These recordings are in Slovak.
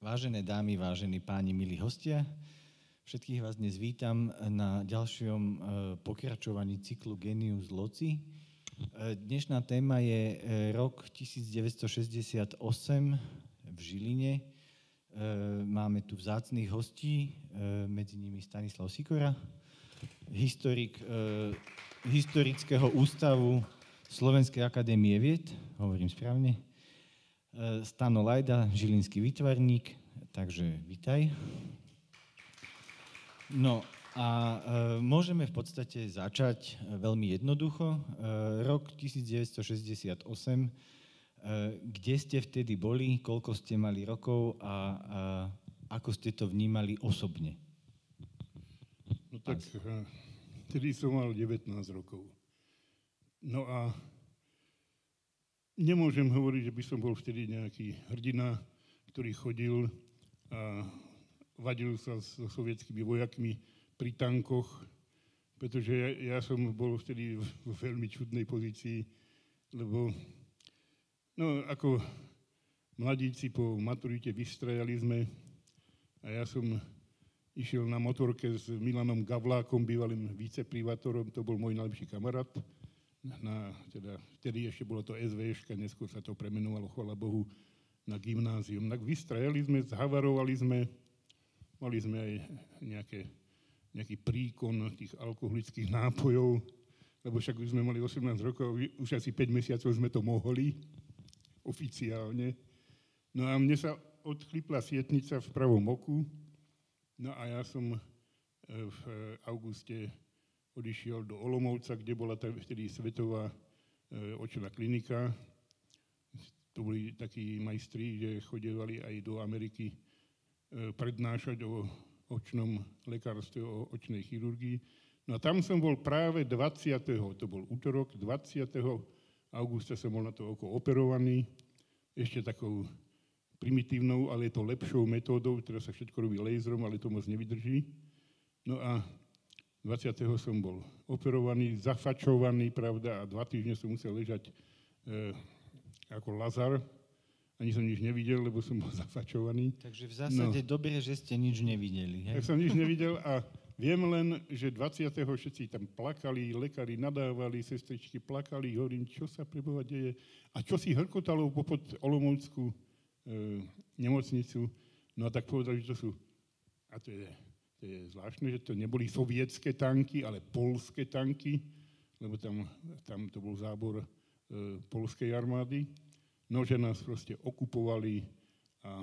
Vážené dámy, vážení páni, milí hostia, všetkých vás dnes vítam na ďalšom pokračovaní cyklu Genius Loci. Dnešná téma je rok 1968 v Žiline. Máme tu vzácnych hostí, medzi nimi Stanislav Sikora, historik Historického ústavu Slovenskej akadémie vied, hovorím správne, Stano Lajda, žilinský výtvarník, takže vítaj. No a môžeme v podstate začať veľmi jednoducho. Rok 1968, kde ste vtedy boli, koľko ste mali rokov a ako ste to vnímali osobne? No tak, vtedy som mal 19 rokov. No a nemôžem hovoriť, že by som bol vtedy nejaký hrdina, ktorý chodil a vadil sa so sovietskými vojakmi pri tankoch, pretože ja som bol vtedy v veľmi čudnej pozícii, lebo no, ako mladíci po maturite vystrajali sme a ja som išiel na motorke s Milanom Gavlákom, bývalým viceprivátorom, to bol môj najlepší kamarát. Vtedy ešte bolo to SVŠka, neskôr sa to premenovalo, chvála Bohu, na gymnázium. Tak vystrajali sme, zhavarovali sme, mali sme aj nejaký príkon tých alkoholických nápojov, lebo však už sme mali 18 rokov, už asi 5 mesiacov sme to mohli, oficiálne. No a mne sa odchlipla sietnica v pravom oku, no a ja som v auguste odišiel do Olomouca, kde bola vtedy svetová očná klinika. To boli takí majstri, že chodievali aj do Ameriky prednášať o očnom lekárstve, o očnej chirurgii. No a tam som bol práve 20. to bol útorok, 20. augusta som bol na to oko operovaný, ešte takou primitívnou, ale je to lepšou metódou, teraz sa všetko robí laserom, ale to moc nevydrží. No a 20. som bol operovaný, zafačovaný, pravda, a 2 týždne som musel ležať ako Lazar. Ani som nič nevidel, lebo som bol zafačovaný. Takže v zásade dobre, že ste nič nevideli. Hej? Tak som nič nevidel a viem len, že 20. všetci tam plakali, lekári nadávali, sestričky plakali, hovorím, čo sa preboha deje. A čo si hrkotalo popod Olomouckú nemocnicu. No a tak povedali, že to sú, a to je zvláštne, že to neboli sovietské tanky, ale poľské tanky, lebo tam to bol zábor poľskej armády. No, že nás proste okupovali a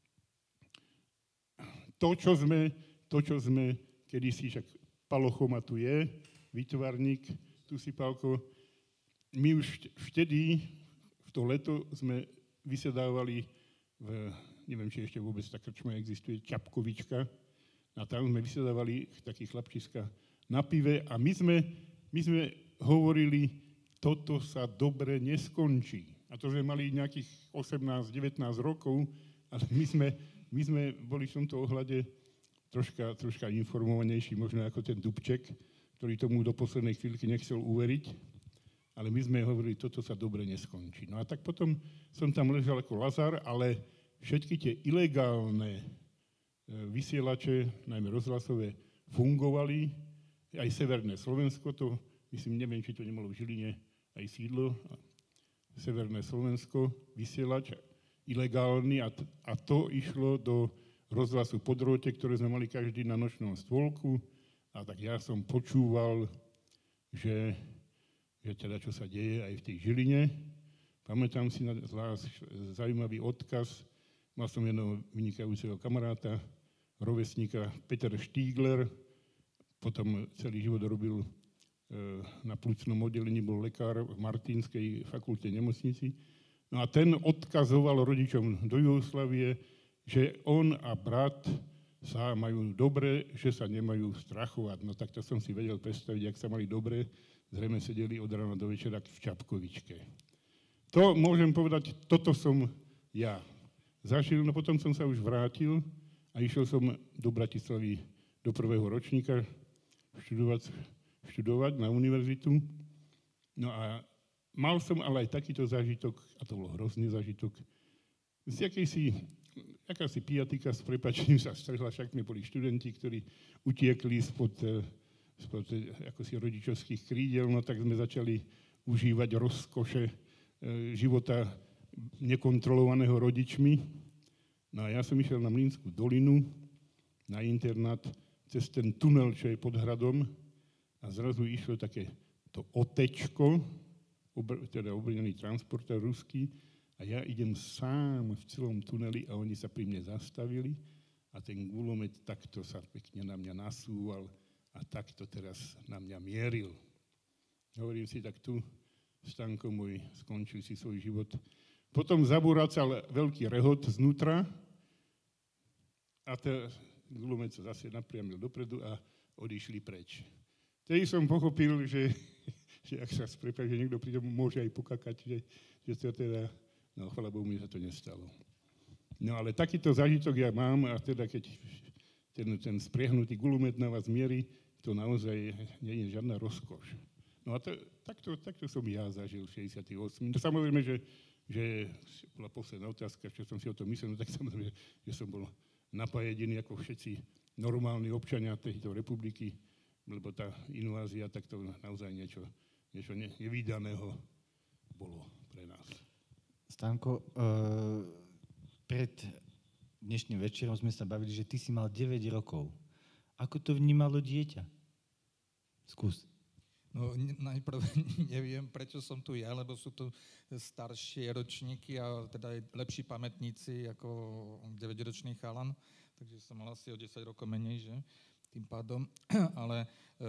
to, čo sme kedysi, však Palo Choma tu je, výtvarník, tu si Pálko, my už vtedy, v to leto sme vysedávali neviem, či ešte vôbec tá krčma existuje, Čapkovička, a tam sme vysedávali takí chlapčiska na pive a my sme hovorili, toto sa dobre neskončí. A to sme mali nejakých 18-19 rokov, ale my sme boli v tomto ohľade troška informovanejší, možno ako ten Dubček, ktorý tomu do poslednej chvíľky nechcel uveriť, ale my sme hovorili, toto sa dobre neskončí. No a tak potom som tam ležal ako Lazar, ale všetky tie ilegálne vysielače, najmä rozhlasové, fungovali. Aj Severné Slovensko, to myslím, neviem, či to nemalo v Žiline aj sídlo. Severné Slovensko, vysielač, ilegálny a to išlo do rozhlasu Podrote, ktoré sme mali každý na nočnom stôlku. A tak ja som počúval, že teda čo sa deje aj v tej Žiline. Pamätám si na zaujímavý odkaz. Mal som jedného vynikajúceho kamaráta, rovesníka Peter Štígler, potom celý život robil na plúcnom oddelení, bol lekár v Martinskej fakulte nemocnici. No a ten odkazoval rodičom do Jugoslávie, že on a brat sa majú dobre, že sa nemajú strachovať. No tak to som si vedel predstaviť, ak sa mali dobre, zrejme sedeli od rána do večera v Čapkovičke. To môžem povedať, toto som ja zažil, no potom som sa už vrátil a išiel som do Bratislavy do 1. ročníka študovať na univerzitu. No a mal som ale aj takýto zážitok, a to bol hrozný zážitok, z akejsi akási pijatika s prepáčením sa strhla, však sme boli študenti, ktorí utiekli spod akosi rodičovských krídel, no tak sme začali užívať rozkoše života nekontrolovaného rodičmi. No a ja som išiel na Mlynskú dolinu, na internát, cez ten tunel, čo je pod hradom, a zrazu išlo také to otečko, teda obrnený transportér ruský, a ja idem sám v celom tuneli a oni sa pri mne zastavili a ten gulomet takto sa pekne na mňa nasúval a takto teraz na mňa mieril. Hovorím si, tak tu, Stanko môj, skončil si svoj život. Potom zabúracal veľký rehot znútra a ten gulomet sa zase napriamil dopredu a odišli preč. Tedy som pochopil, že ak sa sprepáč, že niekto príde, môže aj pokakať, že to teda, no chvála Bohu, mi sa to nestalo. No ale takýto zážitok ja mám a teda keď ten spriehnutý gulomet na vás mierí, to naozaj nie je žiadna rozkoš. No a takto som ja zažil v 68. No samozrejme, že bola posledná otázka, čo som si o tom myslel, no tak samozrejme, že som bol napájený ako všetci normálni občania tejto republiky, lebo tá invázia, tak to naozaj niečo nevídaného bolo pre nás. Stanko, pred dnešným večerom sme sa bavili, že ty si mal 9 rokov. Ako to vnímalo dieťa? Skús. No najprv neviem, prečo som tu ja, lebo sú tu staršie ročníky a teda aj lepší pamätníci ako 9-ročný chalan, takže som mal asi o 10 rokov menej, že? Tým pádom, ale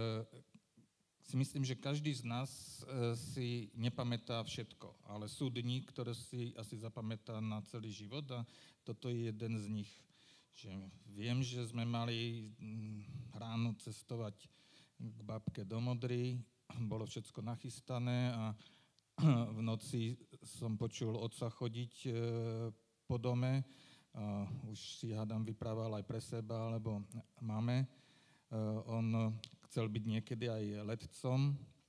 si myslím, že každý z nás si nepamätá všetko, ale sú dni, ktoré si asi zapamätá na celý život a toto je jeden z nich. Že viem, že sme mali ráno cestovať k babke do Modry, bolo všetko nachystané a v noci som počul otca chodiť po dome. Už si hádam vyprával aj pre seba, alebo máme. On chcel byť niekedy aj letcom,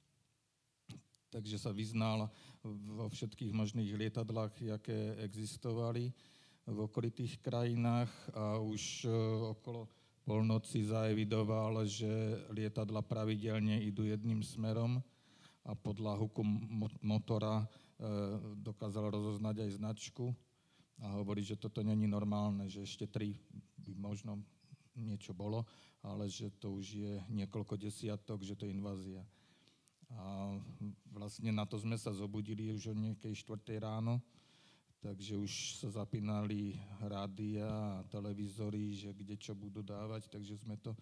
takže sa vyznal vo všetkých možných lietadlách, aké existovali v okolitých krajinách a už okolo polnoci zaevidoval, že lietadla pravidelne idú jedným smerom a podľa huku motora dokázal rozoznať aj značku a hovorí, že toto není normálne, že ešte 3 by možno niečo bolo, ale že to už je niekoľko desiatok, že to je invázia. A vlastne na to sme sa zobudili už o nejakej 4 ráno, takže už sa zapínali rádia a televízory, že kde čo budú dávať, takže sme to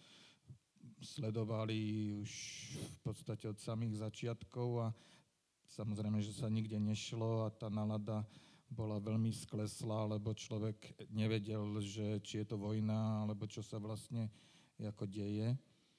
sledovali už v podstate od samých začiatkov a samozrejme, že sa nikde nešlo a tá nálada bola veľmi skleslá, lebo človek nevedel, že či je to vojna, alebo čo sa vlastne ako deje.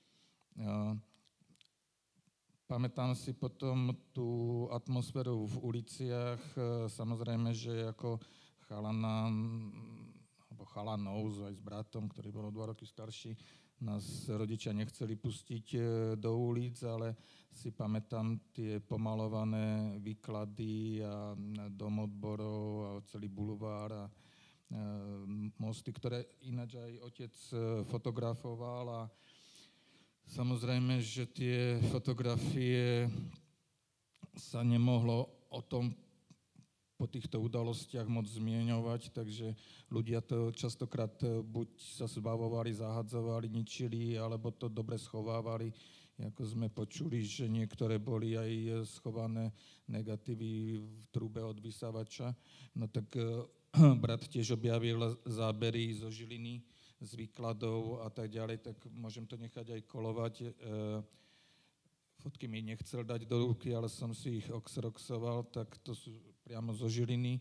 Pamätám si potom tú atmosféru v uliciach, samozrejme, že ako chalana, alebo chalanov aj s bratom, ktorý bol o 2 roky starší, nás rodičia nechceli pustiť do ulic, ale si pamätám tie pomalované výklady a dom odborov a celý bulvár a mosty, ktoré ináč aj otec fotografoval a samozrejme, že tie fotografie sa nemohlo o tom po týchto udalostiach moc zmieňovať, takže ľudia to častokrát buď sa zbavovali, zahadzovali, ničili, alebo to dobre schovávali. Ako sme počuli, že niektoré boli aj schované negatívy v trúbe od vysávača. No tak brat tiež objavil zábery zo Žiliny, z výkladov a tak ďalej, tak môžem to nechať aj kolovať. Fotky mi nechcel dať do ruky, ale som si ich oxeroxoval, tak to sú priamo zo Žiliny.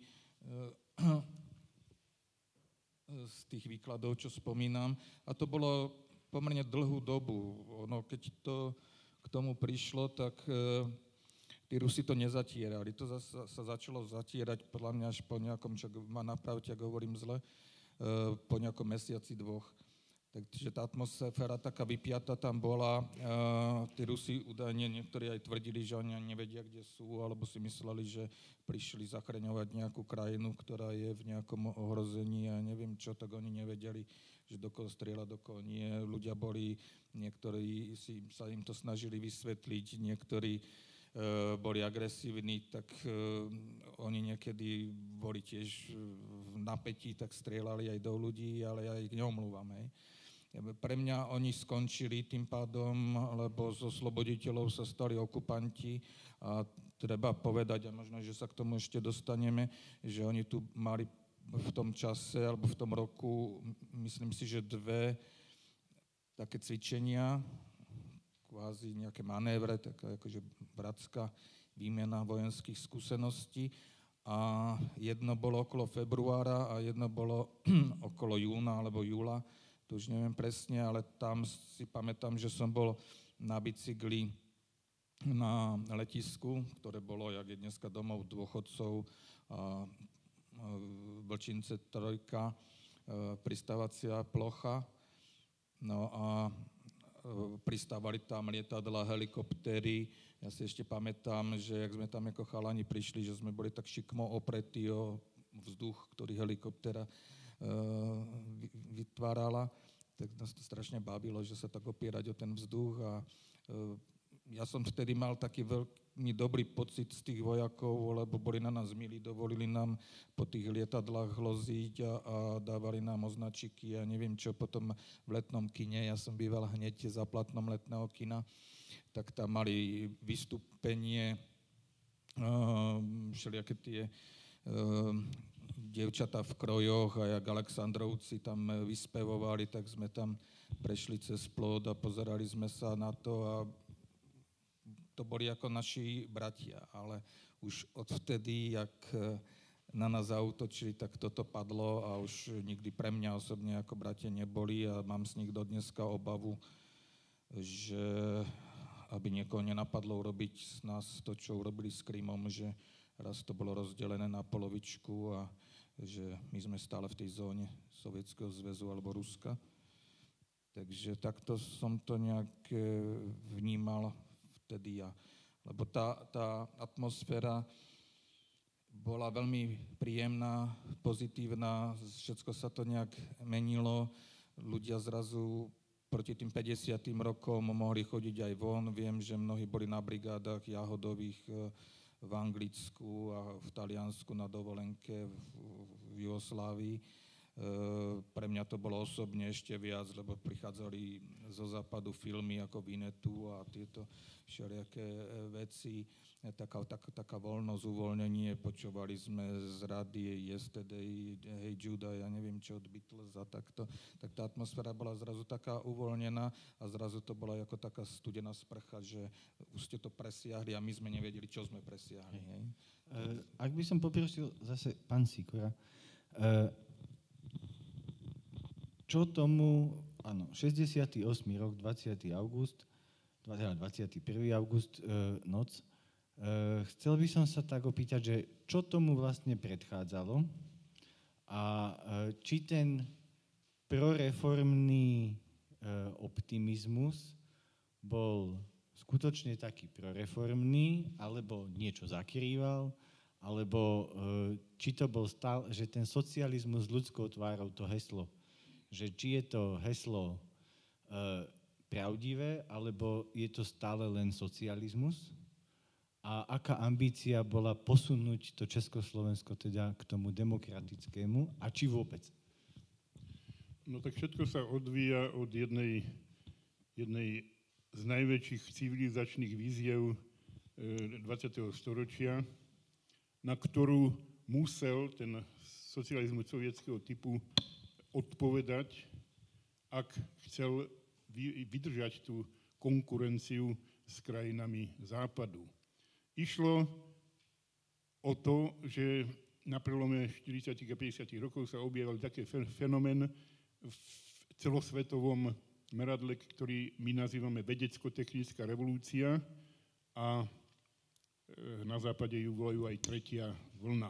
Z tých výkladov, čo spomínam. A to bolo pomerne dlhú dobu. Keď to k tomu prišlo, tak tí Rusi to nezatierali. To sa začalo zatierať podľa mňa až po nejakom, čo ma napravte, ak hovorím zle, po nejakom mesiaci 2. Takže tá atmosféra taká vypiata tam bola. Tí Rusi údajne niektorí aj tvrdili, že oni nevedia, kde sú, alebo si mysleli, že prišli zachraňovať nejakú krajinu, ktorá je v nejakom ohrození a neviem čo, tak oni nevedeli, že do koho strieľa, do koho nie. Ľudia boli, niektorí sa im to snažili vysvetliť, niektorí boli agresívni, tak oni niekedy boli tiež v napätí, tak strieľali aj do ľudí, ale ja ich neomlúvam, hej. Pre mňa oni skončili tým pádom, lebo zo osloboditeľov sa stali okupanti a treba povedať, a možno, že sa k tomu ešte dostaneme, že oni tu mali v tom čase alebo v tom roku, myslím si, že 2 také cvičenia, kvázi nejaké manévre, taká akože bratská výmena vojenských skúseností a jedno bolo okolo februára a jedno bolo okolo júna alebo júla, to už neviem presne, ale tam si pamätám, že som bol na bicykli na letisku, ktoré bolo, jak je dneska domov dôchodcov, Vlčince 3, pristávacia plocha. No a pristávali tam lietadla, helikoptéry. Ja si ešte pamätám, že jak sme tam ako chalani prišli, že sme boli tak šikmo opretí o vzduch, ktorý helikoptéra vytvárala, tak nás to strašne bavilo, že sa tak opierať o ten vzduch a ja som vtedy mal taký veľmi dobrý pocit z tých vojakov, lebo boli na nás milí, dovolili nám po tých lietadlách loziť a dávali nám označiky a neviem čo, potom v letnom kine, ja som býval hneď za platnom letného kina, tak tam mali vystúpenie, všelijaké tie dievčatá v krojoch a jak Alexandrovci tam vyspevovali, tak sme tam prešli cez plot a pozerali sme sa na to a to boli ako naši bratia, ale už odvtedy, jak na nás zaútočili, tak toto padlo a už nikdy pre mňa osobne ako bratia neboli a mám z nich dodneska obavu, že aby niekoho nenapadlo urobiť z nás to, čo urobili s Krymom, že raz to bolo rozdelené na polovičku a že my sme stále v tej zóne Sovietskeho zväzu alebo Ruska. Takže takto som to nejak vnímal vtedy. Lebo tá atmosféra bola veľmi príjemná, pozitívna, všetko sa to nejak menilo. Ľudia zrazu proti tým 50. rokom mohli chodiť aj von. Viem, že mnohí boli na brigádach jahodových v Anglicku a v Taliansku na dovolenke v Jugoslávii. Pre mňa to bolo osobne ešte viac, lebo prichádzali zo západu filmy ako Vinetu a tieto všelijaké veci. Taká voľnosť, uvoľnenie, počúvali sme z rady Yesterday, Hey Judah, ja neviem čo od Beatles a takto. Tak tá atmosféra bola zrazu taká uvoľnená a zrazu to bola ako taká studená sprcha, že už ste to presiahli a my sme nevedeli, čo sme presiahli. Hej? Ak by som poprosil zase pán Sikora, čo tomu, áno, 68. rok, 20. august, 21. august, noc, chcel by som sa tak opýtať, že čo tomu vlastne predchádzalo a či ten proreformný optimizmus bol skutočne taký proreformný, alebo niečo zakrýval, alebo či to bol stále, že ten socializmus s ľudskou tvárou, to heslo, že či je to heslo pravdivé, alebo je to stále len socializmus? A aká ambícia bola posunúť to Československo teda k tomu demokratickému a či vôbec? No tak všetko sa odvíja od jednej z najväčších civilizačných víziev 20. storočia, na ktorú musel ten socializmus sovietskeho typu odpovedať, ak chcel vydržať tú konkurenciu s krajinami západu. Išlo o to, že na prelome 40. a 50. rokov sa objavil taký fenomén v celosvetovom meradle, ktorý my nazývame vedecko-technická revolúcia a na západe ju volajú aj tretia vlna.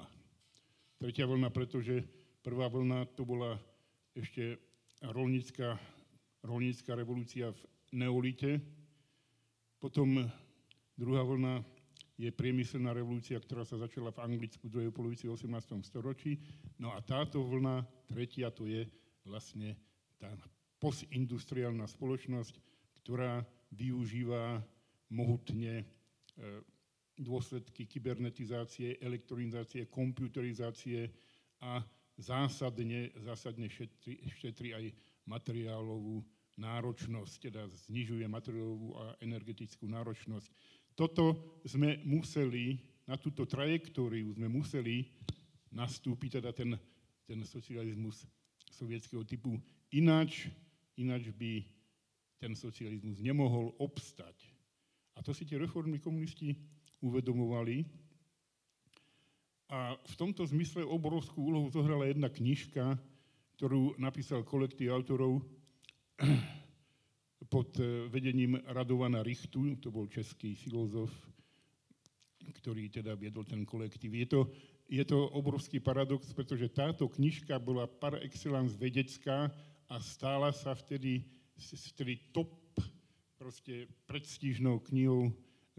Tretia vlna, pretože prvá vlna to bola ešte roľnícka rolnícka revolúcia v neolite. Potom druhá vlna je priemyselná revolúcia, ktorá sa začala v Anglicku v druhej polovici 18. storočí. No a táto vlna, tretia, to je vlastne tá postindustriálna spoločnosť, ktorá využíva mohutne dôsledky kybernetizácie, elektronizácie, komputerizácie a zásadne šetrí aj materiálovú náročnosť, teda znižuje materiálovú a energetickú náročnosť. Toto sme museli, na túto trajektóriu sme museli nastúpiť, teda ten socializmus sovietskeho typu. Ináč by ten socializmus nemohol obstať. A to si tie reformní komunisti uvedomovali. A v tomto zmysle obrovskú úlohu zohrala jedna knižka, ktorú napísal kolektív autorov pod vedením Radovana Richtu, to bol český filozof, ktorý teda viedol ten kolektív. Je to obrovský paradox, pretože táto knižka bola par excellence vedecká a stála sa vtedy top proste predstížnou knihou.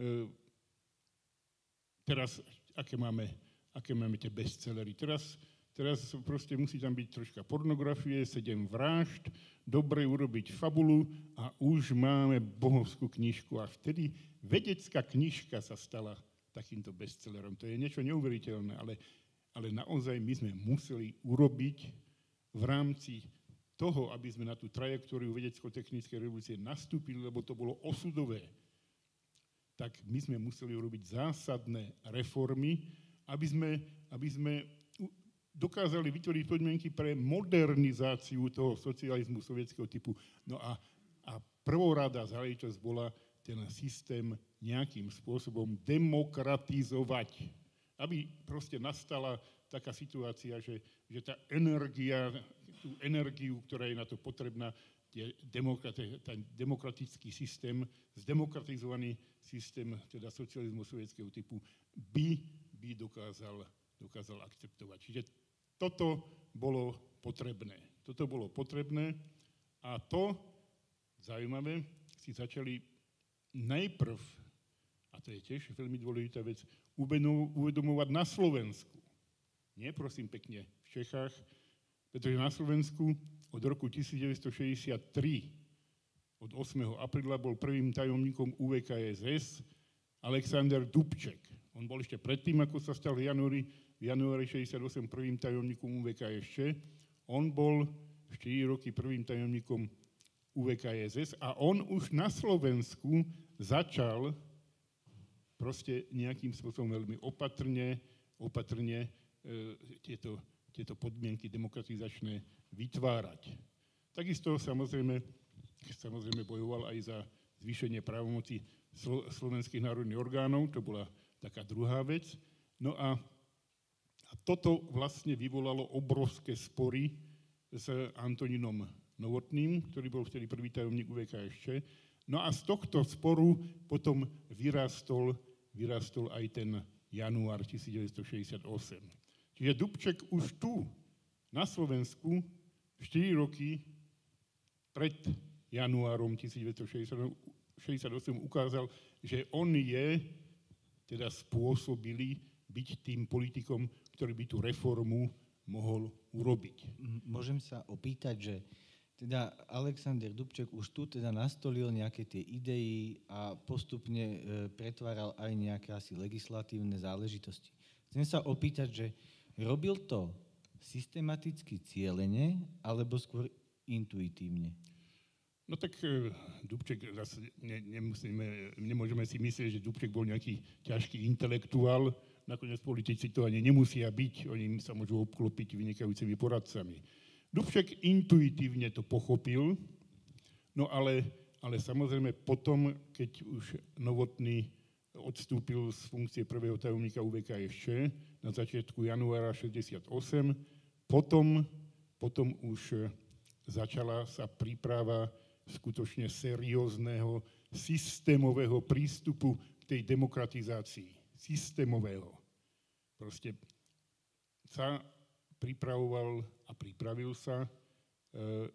Teraz, aké máme tie bestsellery. Teraz proste musí tam byť troška pornografie, 7 vražd, dobre urobiť fabulu a už máme bohovskú knižku. A vtedy vedecká knižka sa stala takýmto bestsellerom. To je niečo neuveriteľné, ale naozaj my sme museli urobiť v rámci toho, aby sme na tú trajektóriu vedecko-technickej revolúcie nastúpili, lebo to bolo osudové, tak my sme museli urobiť zásadné reformy, aby sme dokázali vytvoriť podmienky pre modernizáciu toho socializmu sovietskeho typu. No a prvorada záležitosť bola ten systém nejakým spôsobom demokratizovať. Aby proste nastala taká situácia, že tá tú energiu, ktorá je na to potrebná, ten demokratický systém, zdemokratizovaný systém teda socializmu sovietskeho typu by dokázal akceptovať. Čiže toto bolo potrebné. A to, zaujímavé, si začali najprv, a to je tiež veľmi dôležitá vec, uvedomovať na Slovensku. Nie, prosím pekne, v Čechách, pretože na Slovensku od roku 1963, od 8. apríla, bol prvým tajomníkom UVKSS Alexander Dubček. On bol ešte predtým, ako sa stal v januári 68 prvým tajomníkom UVKSČ. On bol 4 roky prvým tajomníkom UVKSS a on už na Slovensku začal proste nejakým spôsobom veľmi opatrne tieto podmienky demokratizačné vytvárať. Takisto samozrejme bojoval aj za zvýšenie právomoci slovenských národných orgánov, to bola taká druhá vec. No a toto vlastne vyvolalo obrovské spory s Antonínom Novotným, ktorý bol vtedy prvý tajomník UVKSČ. No a z tohto sporu potom vyrastol aj ten január 1968. Čiže Dubček už tu na Slovensku 4 roky pred januárom 1968 ukázal, že on je teda spôsobilý byť tým politikom, ktorý by tú reformu mohol urobiť. Môžem sa opýtať, že teda Alexander Dubček už tu teda nastolil nejaké tie idei a postupne pretváral aj nejaké asi legislatívne záležitosti. Chcem sa opýtať, že robil to systematicky cielene, alebo skôr intuitívne? No tak Dubček, nemôžeme si myslieť, že Dubček bol nejaký ťažký intelektuál, nakoniec politici to ani nemusia byť, oni sa môžu obklopiť vynikajúcimi poradcami. Dubček intuitívne to pochopil, no ale samozrejme potom, keď už Novotný odstúpil z funkcie prvého tajomníka UVKSČ na začiatku januára 68, potom už začala sa príprava skutočne seriózneho, systémového prístupu k tej demokratizácii. Systémového. Proste sa pripravoval a pripravil sa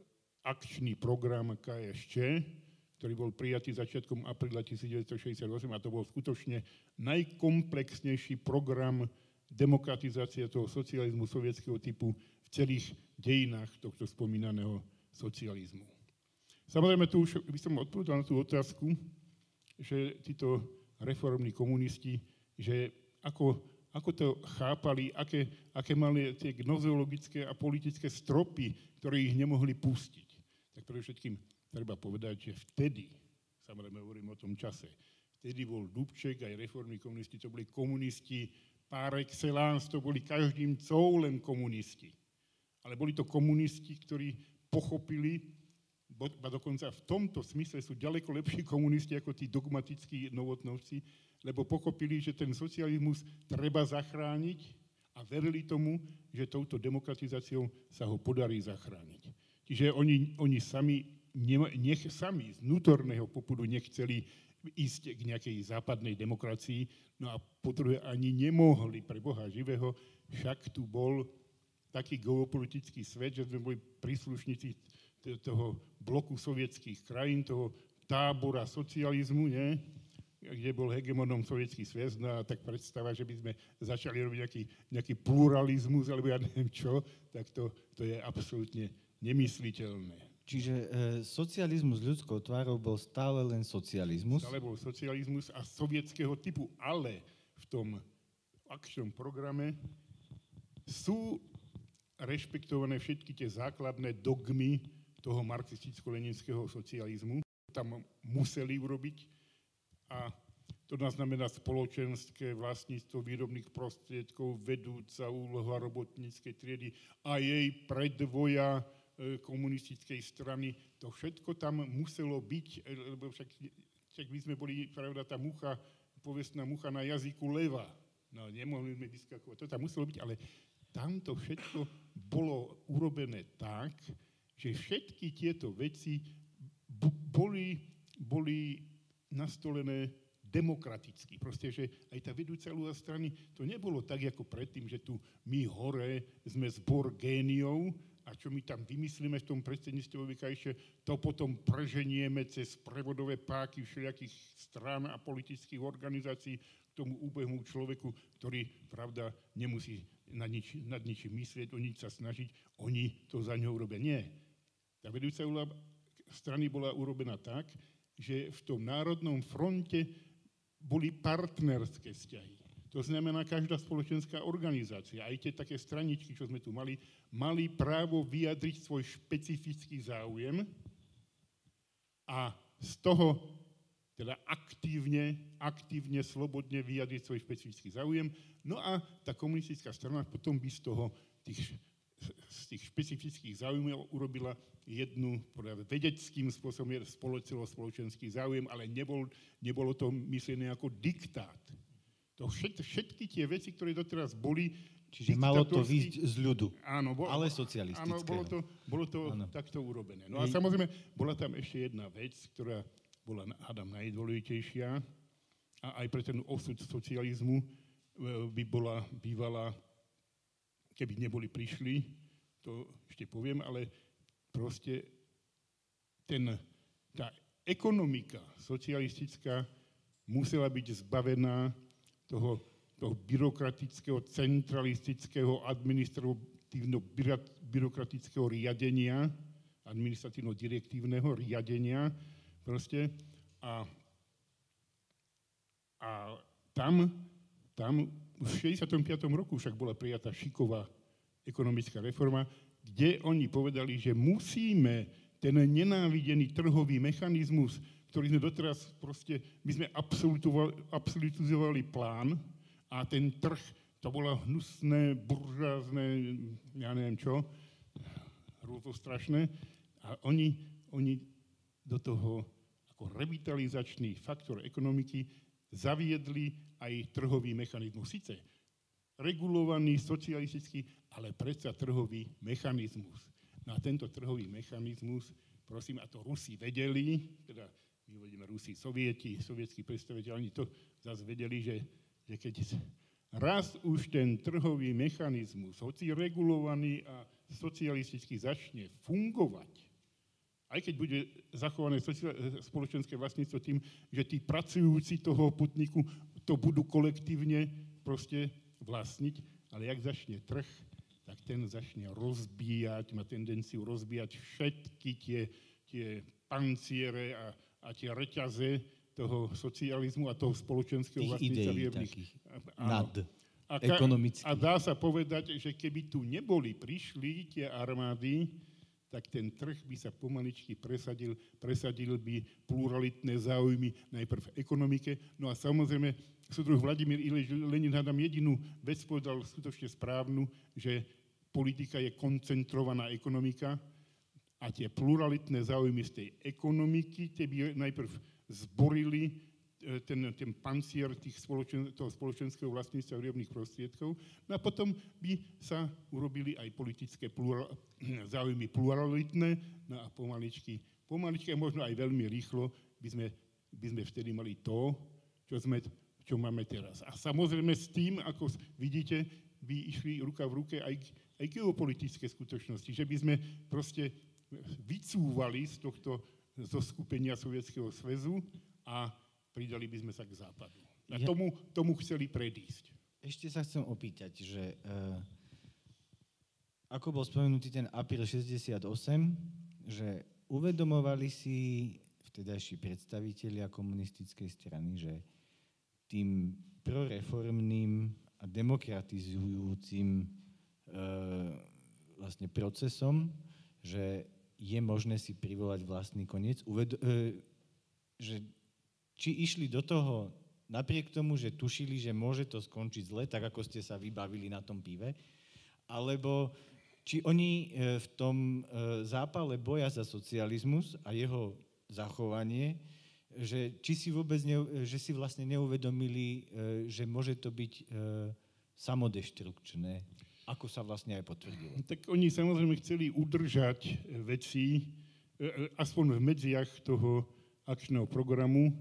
akčný program KSČ, ktorý bol prijatý začiatkom apríla 1968 a to bol skutočne najkomplexnejší program demokratizácie toho socializmu sovietskeho typu v celých dejinách tohto spomínaného socializmu. Samozrejme, tu už by som odpovedal na tú otázku, že títo reformní komunisti, že ako to chápali, aké mali tie gnozeologické a politické stropy, ktoré ich nemohli pustiť. Tak predovšetkým treba povedať, že vtedy, samozrejme hovorím o tom čase, vtedy bol Dubček, aj reformní komunisti, to boli komunisti par excellence, to boli každým coulem komunisti. Ale boli to komunisti, ktorí pochopili, a dokonca v tomto smysle sú ďaleko lepší komunisti ako tí dogmatickí novotnovci, lebo pochopili, že ten socializmus treba zachrániť a verili tomu, že touto demokratizáciou sa ho podarí zachrániť. Čiže oni sami z vnútorného popudu nechceli ísť k nejakej západnej demokracii, no a po druhé ani nemohli pre Boha živého, však tu bol taký geopolitický svet, že sme boli príslušníci toho bloku sovietských krajín, toho tábora socializmu, nie? Kde bol hegemonom sovietský svet, no a tak predstava, že by sme začali robiť nejaký pluralizmus, alebo ja neviem čo, tak to je absolútne nemysliteľné. Čiže socializmus ľudskou tvárou bol stále len socializmus? Stále bol socializmus a sovietského typu, ale v tom akčnom programe sú rešpektované všetky tie základné dogmy toho marxisticko-leninského socializmu. Tam museli urobiť a to znamená spoločenské vlastníctvo výrobných prostriedkov, vedúca úloha robotníckej triedy a jej predvoja komunistickej strany. To všetko tam muselo byť, lebo však my sme boli, pravda, tá mucha, povestná mucha na jazyku leva. No, nemohli sme vyskakovať. To tam muselo byť, ale tamto všetko bolo urobené tak, že všetky tieto veci boli nastolené demokraticky. Proste, že aj tá vedúca úloha strany, to nebolo tak, ako predtým, že tu my hore sme zbor géniov a čo my tam vymyslíme v tom predsedníctve VKŠ, to potom prženieme cez prevodové páky všelijakých strán a politických organizácií k tomu úbehmu človeku, ktorý, pravda, nemusí nad ničím myslieť, o nič sa snažiť, oni to za ňou robia. Nie. Tá vedúca úloha strany bola urobená tak, že v tom národnom fronte boli partnerské vzťahy. To znamená, každá spoločenská organizácia, aj tie také straničky, čo sme tu mali právo vyjadriť svoj špecifický záujem a z toho teda aktívne, slobodne vyjadriť svoj špecifický záujem. No a tá komunistická strana potom by z tých špecifických záujmov urobila jednu vedeckým spôsobom celospoločenský záujem, ale nebolo to myslené ako diktát. To všetky tie veci, ktoré doteraz boli... Čiže malo to výjsť z ľudu, áno, ale socialistického. Áno, bolo to takto urobené. No a samozrejme, bola tam ešte jedna vec, ktorá bola, hádam, najdôležitejšia a aj pre ten osud socializmu by bola bývala, keby neboli prišli, to ešte poviem, ale proste tá ekonomika socialistická musela byť zbavená toho byrokratického, centralistického, administratívno-byrokratického riadenia, administratívno-direktívneho riadenia proste. A tam v 65. roku však bola prijatá šiková ekonomická reforma, kde oni povedali, že musíme ten nenávidený trhový mechanizmus, ktorý sme doteraz proste, my sme absolutizovali plán a ten trh, to bolo hnusné, buržázne, ja neviem čo, hrôzostrašné. A oni do toho ako revitalizačný faktor ekonomiky zaviedli aj trhový mechanizmus. Sice regulovaný, socialistický, ale predsa trhový mechanizmus. No a tento trhový mechanizmus, prosím, a to Rusi vedeli, teda my hovoríme Rusi, sovietskí predstaviteľi, oni to zase vedeli, že keď raz už ten trhový mechanizmus, hoci regulovaný a socialisticky začne fungovať, aj keď bude zachované spoločenské vlastníctvo tým, že tí pracujúci toho Putniku to budú kolektívne proste vlastniť, ale jak začne trh, tak ten začne rozbíjať, má tendenciu rozbíjať všetky tie panciere a tie reťaze toho socializmu a toho spoločenského vlastníctva výrobných. Ekonomicky. A dá sa povedať, že keby tu prišli tie armády, tak ten trh by sa pomaličky presadil by pluralitné záujmy najprv v ekonomike. No a samozrejme, súdruh Vladimír Ilyich Lenin hádam jedinú vec povedal skutočne správnu, že politika je koncentrovaná ekonomika a tie pluralitné záujmy z tej ekonomiky, tie by najprv zborili ten pancier toho spoločenského vlastníctva výrobných prostriedkov. No a potom by sa urobili aj politické záujmy pluralitné, no a pomaličky a možno aj veľmi rýchlo by sme vtedy mali to, čo máme teraz. A samozrejme s tým, ako vidíte, by išli ruka v ruke aj geopolitické skutočnosti, že by sme proste vycúvali z tohto zoskupenia Sovietskeho zväzu a pridali by sme sa k západu. A tomu chceli predísť. Ešte sa chcem opýtať, že ako bol spomenutý ten apríl 68, že uvedomovali si vtedajší predstavitelia komunistickej strany, že tým proreformným a demokratizujúcim vlastne procesom, že je možné si privolať vlastný koniec, že či išli do toho napriek tomu, že tušili, že môže to skončiť zle, tak ako ste sa vybavili na tom pive, alebo či oni v tom zápale boja za socializmus a jeho zachovanie, že či si vôbec že si vlastne neuvedomili, že môže to byť samodeštrukčné, ako sa vlastne aj potvrdilo. Tak oni samozrejme chceli udržať veci, aspoň v medziach toho akčného programu,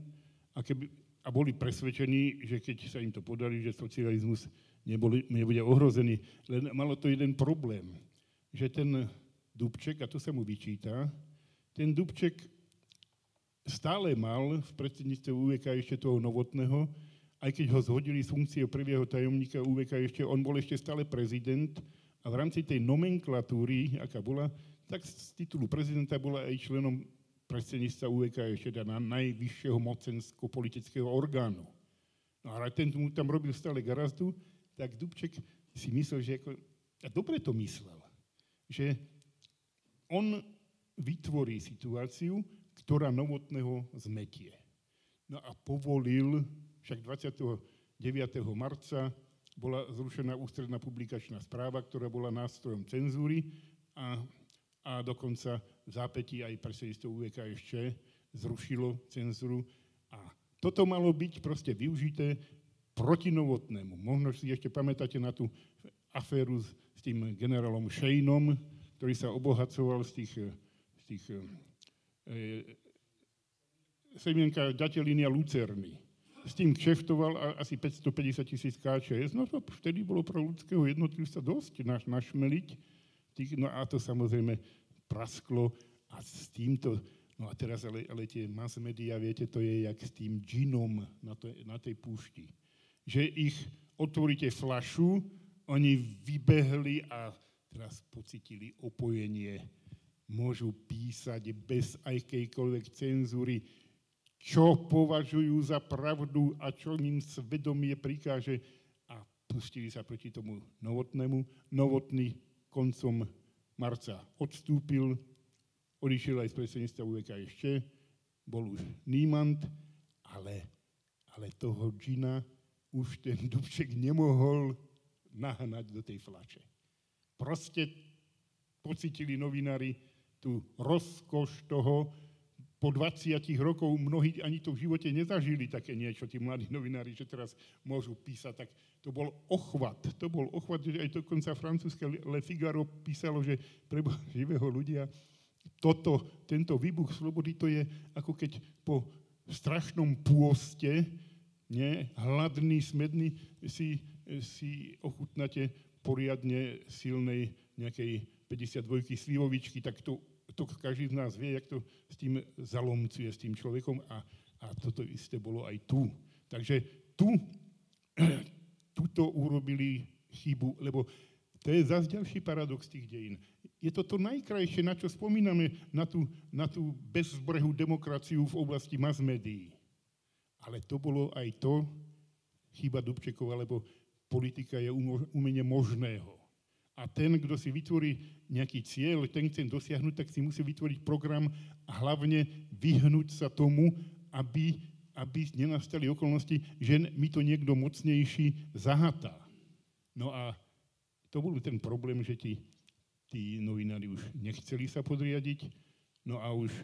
a boli presvedčení, že keď sa im to podarí, že socializmus nebude ohrozený. Len malo to jeden problém, že ten Dubček, a to sa mu vyčíta, ten Dubček stále mal v predsedníctve UVK ešte toho Novotného, aj keď ho zhodili z funkcie prvého tajomníka UVK ešte, on bol ešte stále prezident a v rámci tej nomenklatúry, aká bola, tak z titulu prezidenta bola aj členom predsedníctva UVK ešte na najvyššieho mocensko-politického orgánu. No ale ten mu tam robil stále garazdu, tak Dubček si myslel, že a dobre to myslel, že on vytvorí situáciu, ktorá Novotného zmetie. No a povolil, však 29. marca bola zrušená ústredná publikačná správa, ktorá bola nástrojom cenzúry a dokonca v zápätí aj predsedníctvo UVK ešte zrušilo cenzúru. A toto malo byť proste využité proti Novotnému. Možno si ešte pamätáte na tú aféru s tým generálom Šejnom, ktorý sa obohacoval z tých semienka Ďatelínia Lucerny. S tým kšeftoval asi 550 000 KČS. No to vtedy bolo pro ľudského jednotlivca dosť našmeliť. No a to samozrejme prasklo a s týmto, no a teraz ale tie mass media, viete, to je jak s tým džinom na tej púšti. Že ich otvoríte fľašu, oni vybehli a teraz pocitili opojenie. Môžu písať bez akejkoľvek cenzúry, čo považujú za pravdu a čo im svedomie prikáže a pustili sa proti tomu Novotnému. Novotný koncom marca odstúpil, odišiel aj z predsedníctva UVK ešte, bol už Niemand, ale toho džina už ten Dubček nemohol nahnať do tej fľaše. Proste pocítili novinári tú rozkoš toho, po 20 rokov mnohí ani to v živote nezažili také niečo, tí mladí novinári, že teraz môžu písať, tak to bol ochvat, že aj dokonca francúzske Le Figaro písalo, že pre živého ľudia tento výbuch slobody, to je ako keď po strašnom pôste, hladný, smedný, si ochutnáte poriadne silnej nejakej 52 slivovičky, tak to každý z nás vie, jak to s tým zalomcuje, s tým človekom a toto isté bolo aj tu. Takže tuto urobili chybu, lebo to je zase ďalší paradox tých dejín. Je to najkrajšie, na čo spomíname, na tú bezbrehú demokraciu v oblasti mass médií. Ale to bolo aj to, chyba Dubčekova, lebo politika je umenie možného. A ten, kto si vytvorí nejaký cieľ, ten chce dosiahnuť, tak si musí vytvoriť program a hlavne vyhnúť sa tomu, aby nenastali okolnosti, že mi to niekto mocnejší zahatá. No a to bol ten problém, že tí novinári už nechceli sa podriadiť. No a už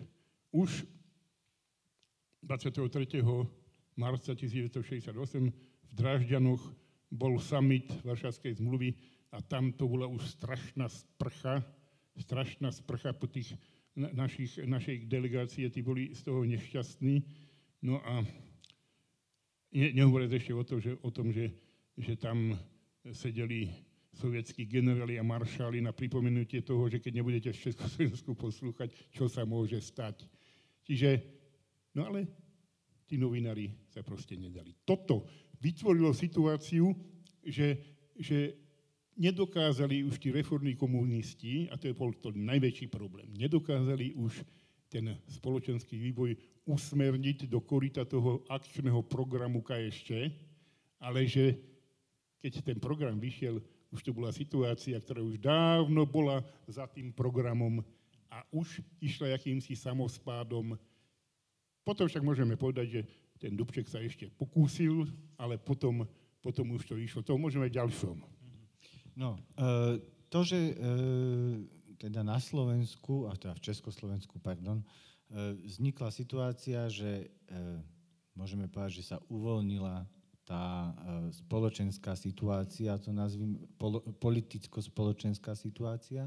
23. marca 1968 v Drážďanoch bol summit Varšavskej zmluvy a tam to bola už strašná sprcha po tých našej delegácie, tí boli z toho nešťastní. No a nehovoriac ešte o tom, že tam sedeli sovietskí generáli a maršáli na pripomenutie toho, že keď nebudete v Československu poslúchať, čo sa môže stať. Čiže, no ale tí novinári sa proste nedali. Toto vytvorilo situáciu, že nedokázali už tí reformní komunisti, a to je to najväčší problém, nedokázali už ten spoločenský vývoj usmerniť do koryta toho akčného programu KSČ, ale že keď ten program vyšiel, už to bola situácia, ktorá už dávno bola za tým programom a už išla jakýmsi samospádom. Potom však môžeme povedať, že ten Dubček sa ešte pokúsil, ale potom už to išlo. To môžeme v ďalšom. No, to, že teda na Slovensku, a teda v Československu, vznikla situácia, že môžeme povedať, že sa uvoľnila tá spoločenská situácia, to nazvím politicko-spoločenská situácia.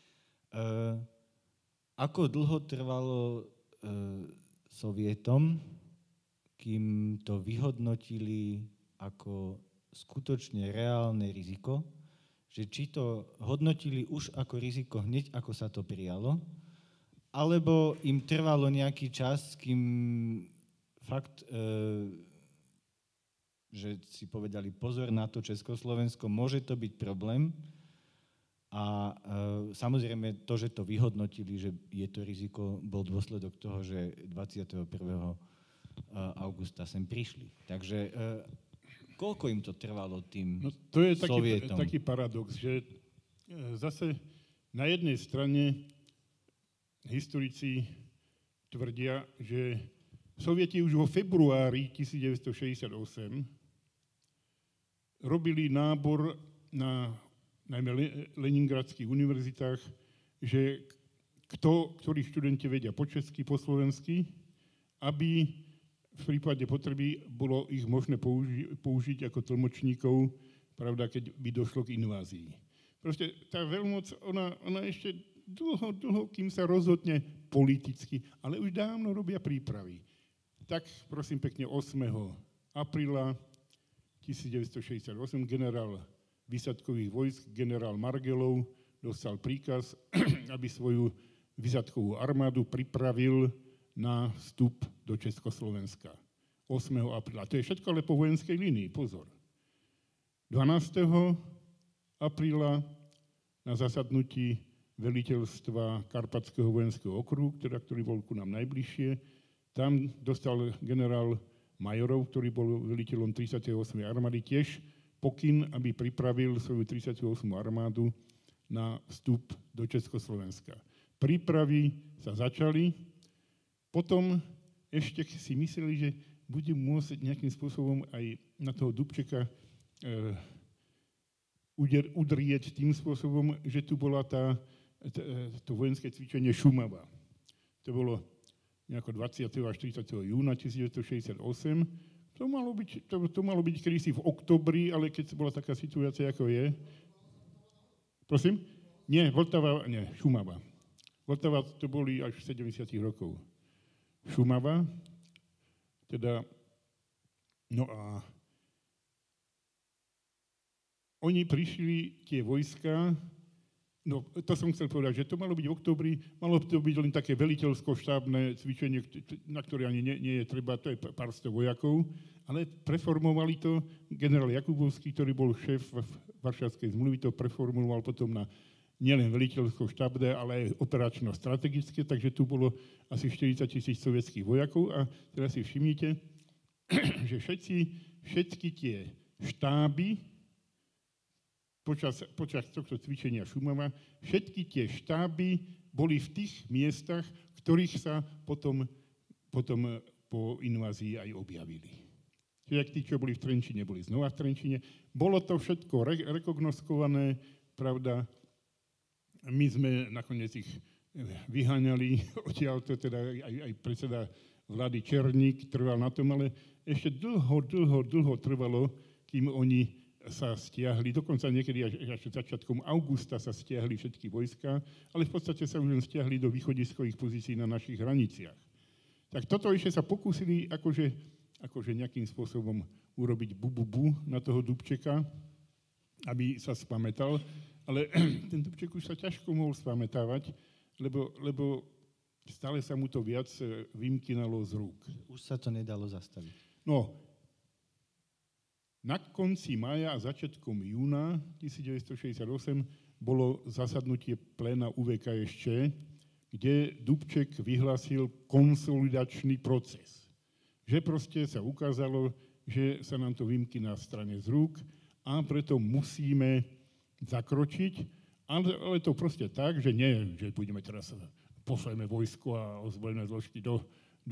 Ako dlho trvalo Sovietom, kým to vyhodnotili ako skutočne reálne riziko, že či to hodnotili už ako riziko hneď, ako sa to prijalo, alebo im trvalo nejaký čas, kým fakt, že si povedali pozor na to Československo, môže to byť problém. A samozrejme to, že to vyhodnotili, že je to riziko, bol dôsledok toho, že 21. augusta sem prišli. Takže koľko im to trvalo tým to je Sovietom? taký paradox, že zase na jednej strane historici tvrdia, že Sovieti už vo februári 1968 robili nábor na najmä leningradských univerzitách, že ktorí študenti vedia po česky, po slovensky, aby v prípade potreby bolo ich možné použiť ako tlmočníkov, pravda, keď by došlo k invázii. Proste tá veľmoc, ona ešte dlho, kým sa rozhodne politicky, ale už dávno robia prípravy. Tak, prosím pekne, 8. apríla 1968 generál výsadkových vojsk, generál Margelov, dostal príkaz, aby svoju výsadkovú armádu pripravil na vstup do Československa. 8. apríla. To je všetko ale po vojenskej línii, pozor. 12. apríla na zasadnutí veliteľstva Karpatského vojenského okruhu, ktorý bol ku nám najbližšie, tam dostal generál Majorov, ktorý bol veliteľom 38. armády, tiež pokyn, aby pripravil svoju 38. armádu na vstup do Československa. Prípravy sa začali, potom ešte si mysleli, že bude môcť nejakým spôsobom aj na toho Dubčeka udrieť tým spôsobom, že tu bola to vojenské cvičenie Šumava. To bolo nejako 20. až 30. júna 1968. To malo byť kedysi v oktobri, ale keď bola taká situácia, ako je. Prosím? Nie, Šumava. Vltava to boli až v 70. rokov. Šumava, teda, no a oni prišli, tie vojska, No, to som chcel povedať, že to malo byť v októbri, malo to byť len také veliteľsko-štábne cvičenie, na ktoré ani nie je treba, to je pár sto vojakov, ale preformovali to generál Jakubovský, ktorý bol šéf Varšavskej zmluvy, to preformuloval potom na nielen veliteľsko-štábne, ale aj operačno-strategické, takže tu bolo asi 40 000 sovietských vojakov a teraz si všimnite, že všetky tie štáby počas tohto cvičenia Šumava, všetky tie štáby boli v tých miestach, v ktorých sa potom po invázii aj objavili. Čiže tí, čo boli v Trenčine, boli znova v Trenčine. Bolo to všetko rekognoskované, pravda. My sme nakoniec ich vyháňali, odtiaľto teda aj predseda vlády Černík trval na tom, ale ešte dlho trvalo, kým oni sa stiahli, dokonca niekedy až začiatkom augusta sa stiahli všetky vojska, ale v podstate sa už len stiahli do východiskových pozícií na našich hraniciach. Tak toto ešte sa pokúsili akože nejakým spôsobom urobiť bu na toho Dubčeka, aby sa spamätal, ale ten Dubček už sa ťažko mohol spamätávať, lebo stále sa mu to viac vymkynalo z rúk. Už sa to nedalo zastaviť. No, na konci mája a začiatkom júna 1968 bolo zasadnutie pléna UVKSČ, kde Dubček vyhlásil konsolidačný proces. Že proste sa ukázalo, že sa nám to vymkyná v strane z rúk a preto musíme zakročiť, ale to proste tak, že nie, že budeme teraz pošleme vojsko a ozbrojené zložky do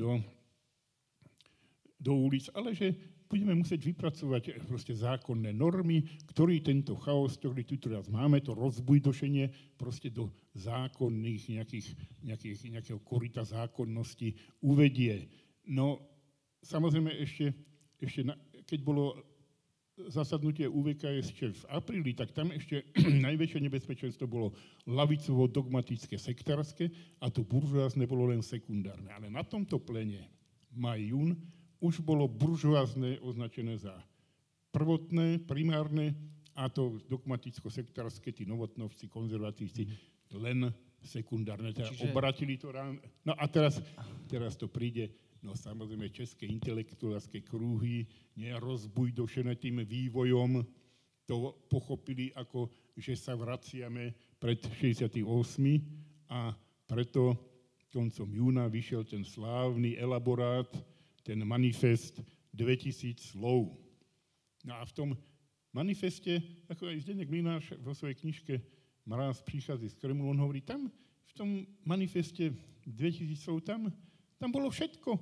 ulic, ale že budeme musieť vypracovať proste zákonné normy, ktorý tento chaos, ktorý tu teraz máme, to rozbujdošenie proste do zákonných nejakého koryta zákonnosti uvedie. No, samozrejme ešte keď bolo zasadnutie UVKSČ v apríli, tak tam ešte najväčšie nebezpečenstvo bolo lavicovo-dogmatické sektárske a to buržoázne bolo len sekundárne. Ale na tomto plene maj-jún už bolo buržoázne označené za prvotné, primárne a to dogmaticko-sektárske, tí novotnovci, konzervatívci, len sekundárne. Teda obratili to ráno. No a teraz to príde, no samozrejme české intelektuálske krúhy, nerozbujdošené tým vývojom, to pochopili ako, že sa vraciame pred 68. a preto koncom júna vyšiel ten slávny elaborát, ten manifest 2000 slov. No a v tom manifeste, ako aj Zdeněk Mlynář vo svojej knižke Mráz prichází z Kremlu, on hovorí, tam v tom manifeste 2000 slov, tam bolo všetko.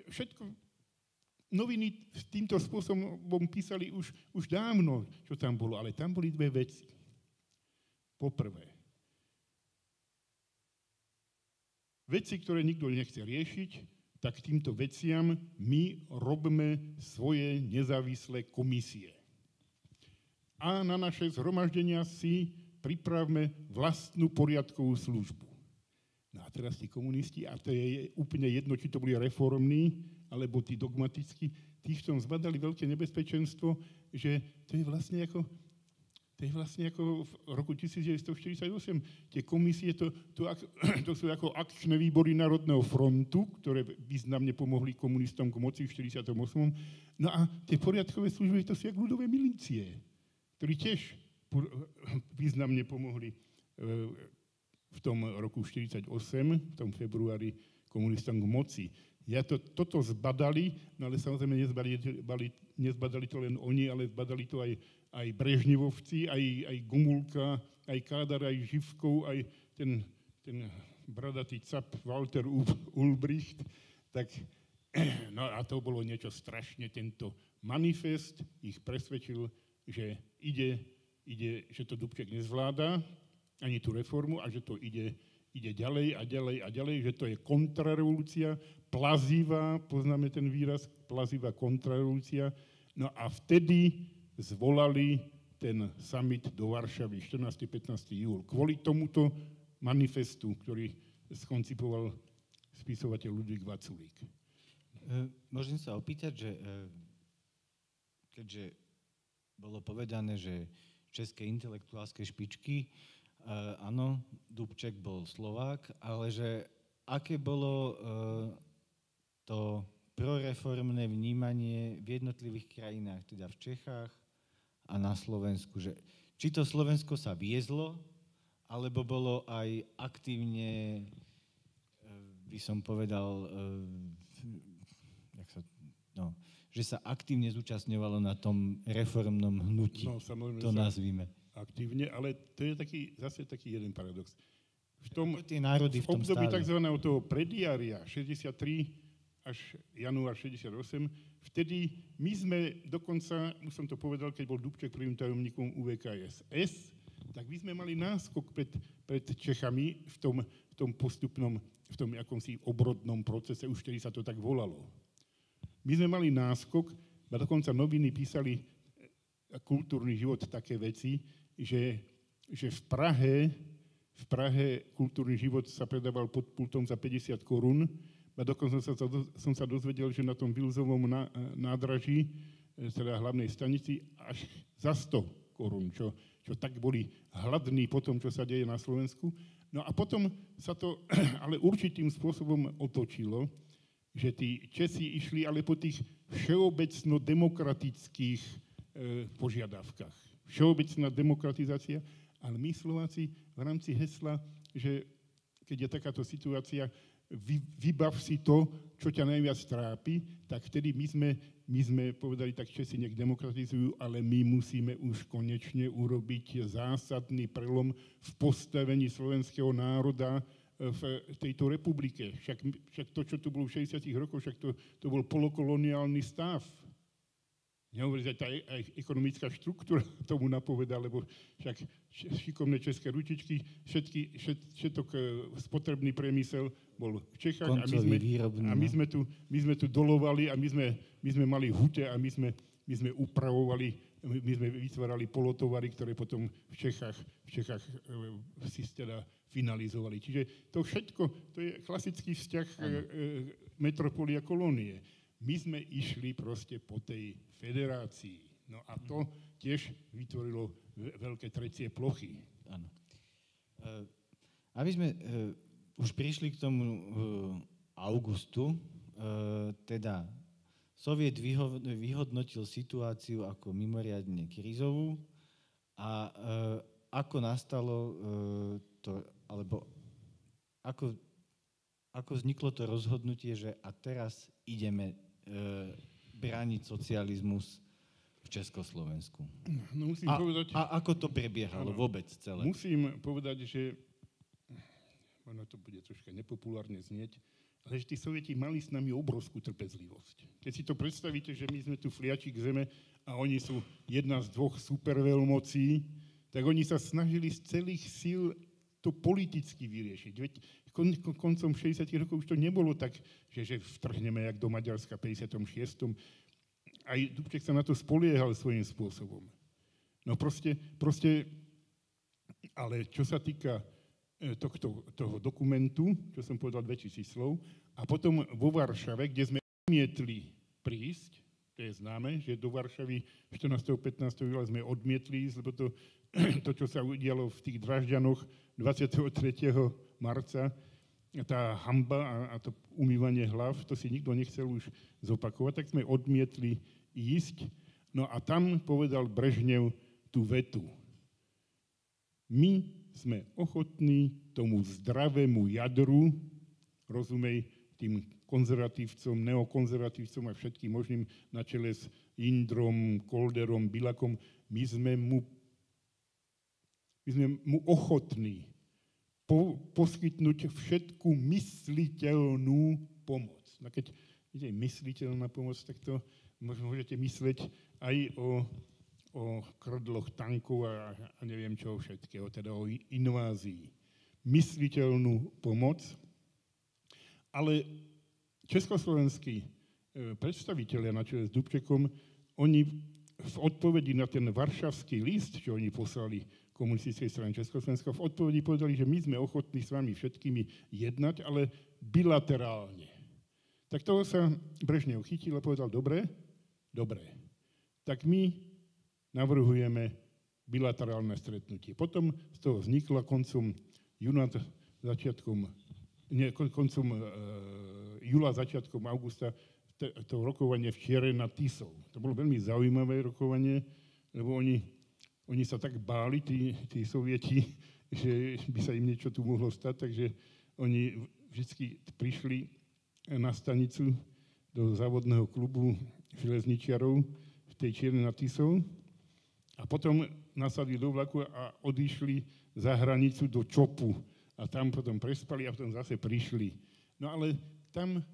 Noviny s týmto spôsobom písali už dávno, čo tam bolo, ale tam boli dve veci. Poprvé, veci, ktoré nikto nechce riešiť, tak týmto veciam my robíme svoje nezávislé komisie. A na naše zhromaždenia si pripravme vlastnú poriadkovú službu. No a teraz tí komunisti, a to je úplne jedno, či to boli reformní, alebo tí dogmatickí, tí v tom zbadali veľké nebezpečenstvo, že to je vlastne ako v roku 1948. Tie komisie, to sú ako akčné výbory Národného frontu, ktoré významne pomohli komunistom k moci v 48. No a tie poriadkové služby, to sú jak ľudové milície, ktorí tiež významne pomohli v tom roku 48, v tom februári komunistom k moci. Toto zbadali, no ale samozrejme nezbadali to len oni, ale zbadali to aj Brežnevovci, aj Gumulka, aj Kádar, aj Živkov, aj ten bradatý cap Walter Ulbricht. Tak, no a to bolo niečo strašne. Tento manifest ich presvedčil, že že to Dubček nezvláda, ani tú reformu, a že to ide ďalej a ďalej a ďalej, že to je kontrarevolúcia, plazivá, poznáme ten výraz, plazivá kontrarevolúcia. No a vtedy zvolali ten summit do Varšavy 14. 15. júl. Kvôli tomuto manifestu, ktorý skoncipoval spisovateľ Ludvík Vaculík. Môžem sa opýtať, že keďže bolo povedané, že české intelektuálske špičky Áno, Dubček bol Slovák, ale že aké bolo to proreformné vnímanie v jednotlivých krajinách, teda v Čechách a na Slovensku, že či to Slovensko sa viezlo, alebo bolo aj aktívne, by som povedal, že sa aktívne zúčastňovalo na tom reformnom hnutí, to nazvime. Aktívne, ale to je zase taký jeden paradox. V období tzv. Toho prediária 63 až január 68, vtedy my sme dokonca, už som to povedal, keď bol Dubček prvým tajomníkom UVKSS, tak my sme mali náskok pred Čechami v tom postupnom, v tom akomsi obrodnom procese, už vtedy sa to tak volalo. My sme mali náskok, a dokonca noviny písali kultúrny život také veci, že v Prahe kultúrny život sa predával pod pultom za 50 korún, a dokonca som sa dozvedel, že na tom Vilzovom nádraží, teda hlavnej stanici, až za 100 korún, čo tak boli hladní po tom, čo sa deje na Slovensku. No a potom sa to ale určitým spôsobom otočilo, že tí Česi išli ale po tých všeobecno-demokratických požiadavkách. Všeobecná demokratizácia, ale my Slováci v rámci hesla, že keď je takáto situácia, vybav si to, čo ťa najviac trápi, tak vtedy my sme povedali, tak Česi nech demokratizujú, ale my musíme už konečne urobiť zásadný prelom v postavení slovenského národa v tejto republike. Však to, čo tu bolo v 60. rokoch, však to bol polokoloniálny stav. Nehovorí, že aj ekonomická štruktúra tomu napovedá, lebo však šikovné české ručičky, všetok spotrebný priemysel bol v Čechách a my sme tu dolovali a my sme mali hute a my sme upravovali, my sme vytvárali polotovary, ktoré potom v Čechách si teda finalizovali. Čiže to všetko, to je klasický vzťah metropoly a kolónie. My sme išli proste po tej federácii. No a to tiež vytvorilo veľké trecie plochy. Áno. Aby sme už prišli k tomu augustu, teda Soviet vyhodnotil situáciu ako mimoriadne krízovú a ako nastalo to, alebo ako vzniklo to rozhodnutie, že a teraz ideme brániť socializmus v Československu. No musím povedať, ako to prebiehalo vôbec celé? Musím povedať, že ono to bude troška nepopulárne znieť, ale že tí Sovieti mali s nami obrovskú trpezlivosť. Keď si to predstavíte, že my sme tu fliačik zeme a oni sú jedna z dvoch superveľmocí, tak oni sa snažili z celých síl to politicky vyriešiť. Veď koncom 60. rokov už to nebolo tak, že vtrhneme jak do Maďarska v 56. Aj Dubček sa na to spoliehal svojím spôsobom. No proste, ale čo sa týka toho dokumentu, čo som povedal 2000 slov, a potom vo Varšave, kde sme odmietli prísť, to je známe, že do Varšavy 14. 15. júla sme odmietli ísť, lebo to, čo sa udialo v tých Drážďanoch 23. marca, tá hanba a to umývanie hlav, to si nikto nechcel už zopakovať, tak sme odmietli ísť. No a tam povedal Brežnev tú vetu. My sme ochotní tomu zdravému jadru, rozumej tým konzervatívcom, neokonzervatívcom a všetkým možným na čele s Indrom, Kolderom, Bilakom, my sme mu ochotní poskytnúť všetku mysliteľnú pomoc. No keď je mysliteľná pomoc, tak to môžete mysleť aj o krdloch tankov a neviem čo všetkého, teda o invázii. Mysliteľnú pomoc, ale československí predstavitelia na čele s Dubčekom, oni v odpovedi na ten varšavský list, čo oni poslali komunistickej strany Československa, v odpovedi povedali, že my sme ochotní s vami všetkými jednať, ale bilaterálne. Tak toho sa Brežnev chytil a povedal, dobre, tak my navrhujeme bilaterálne stretnutie. Potom z toho vznikla koncom júla, začiatkom augusta to rokovanie v Čiere nad Tisou. To bolo veľmi zaujímavé rokovanie, lebo oni sa tak báli, tí Sovieti, že by sa im niečo tu mohlo stať, takže oni vždy prišli na stanicu do závodného klubu železničiarov v tej Čierne nad Tisou a potom nasadli do vlaku a odišli za hranicu do Čopu a tam potom prespali a potom zase prišli. No ale tam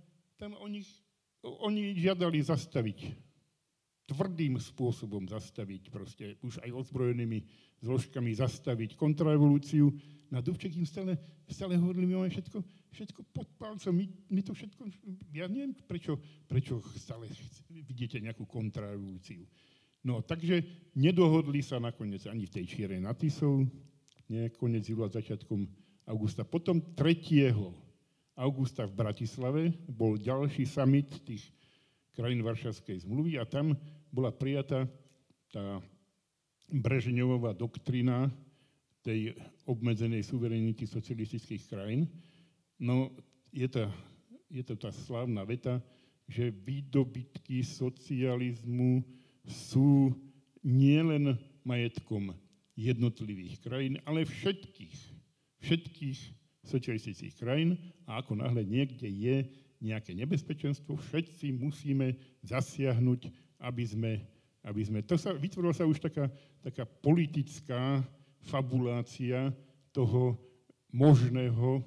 oni žiadali zastaviť, tvrdým spôsobom zastaviť, proste už aj ozbrojenými zložkami zastaviť kontrarevolúciu. Na Dubček im stále hovorili, my máme všetko pod palcom, my to všetko, ja neviem, prečo stále vidíte nejakú kontrarevolúciu. No, takže nedohodli sa nakoniec ani v tej Čiere nad Tisou, koniec júla, začiatkom augusta. Potom 3. augusta v Bratislave bol ďalší summit tých krajín Varšavskej zmluvy a tam bola prijatá tá Brežňovová doktrína tej obmedzenej suverenity socialistických krajín. No, je to tá slávna veta, že výdobytky socializmu sú nielen majetkom jednotlivých krajín, ale všetkých socialistických krajín a ako náhle niekde je nejaké nebezpečenstvo, všetci musíme zasiahnuť, aby sme vytvorila sa už taká politická fabulácia toho možného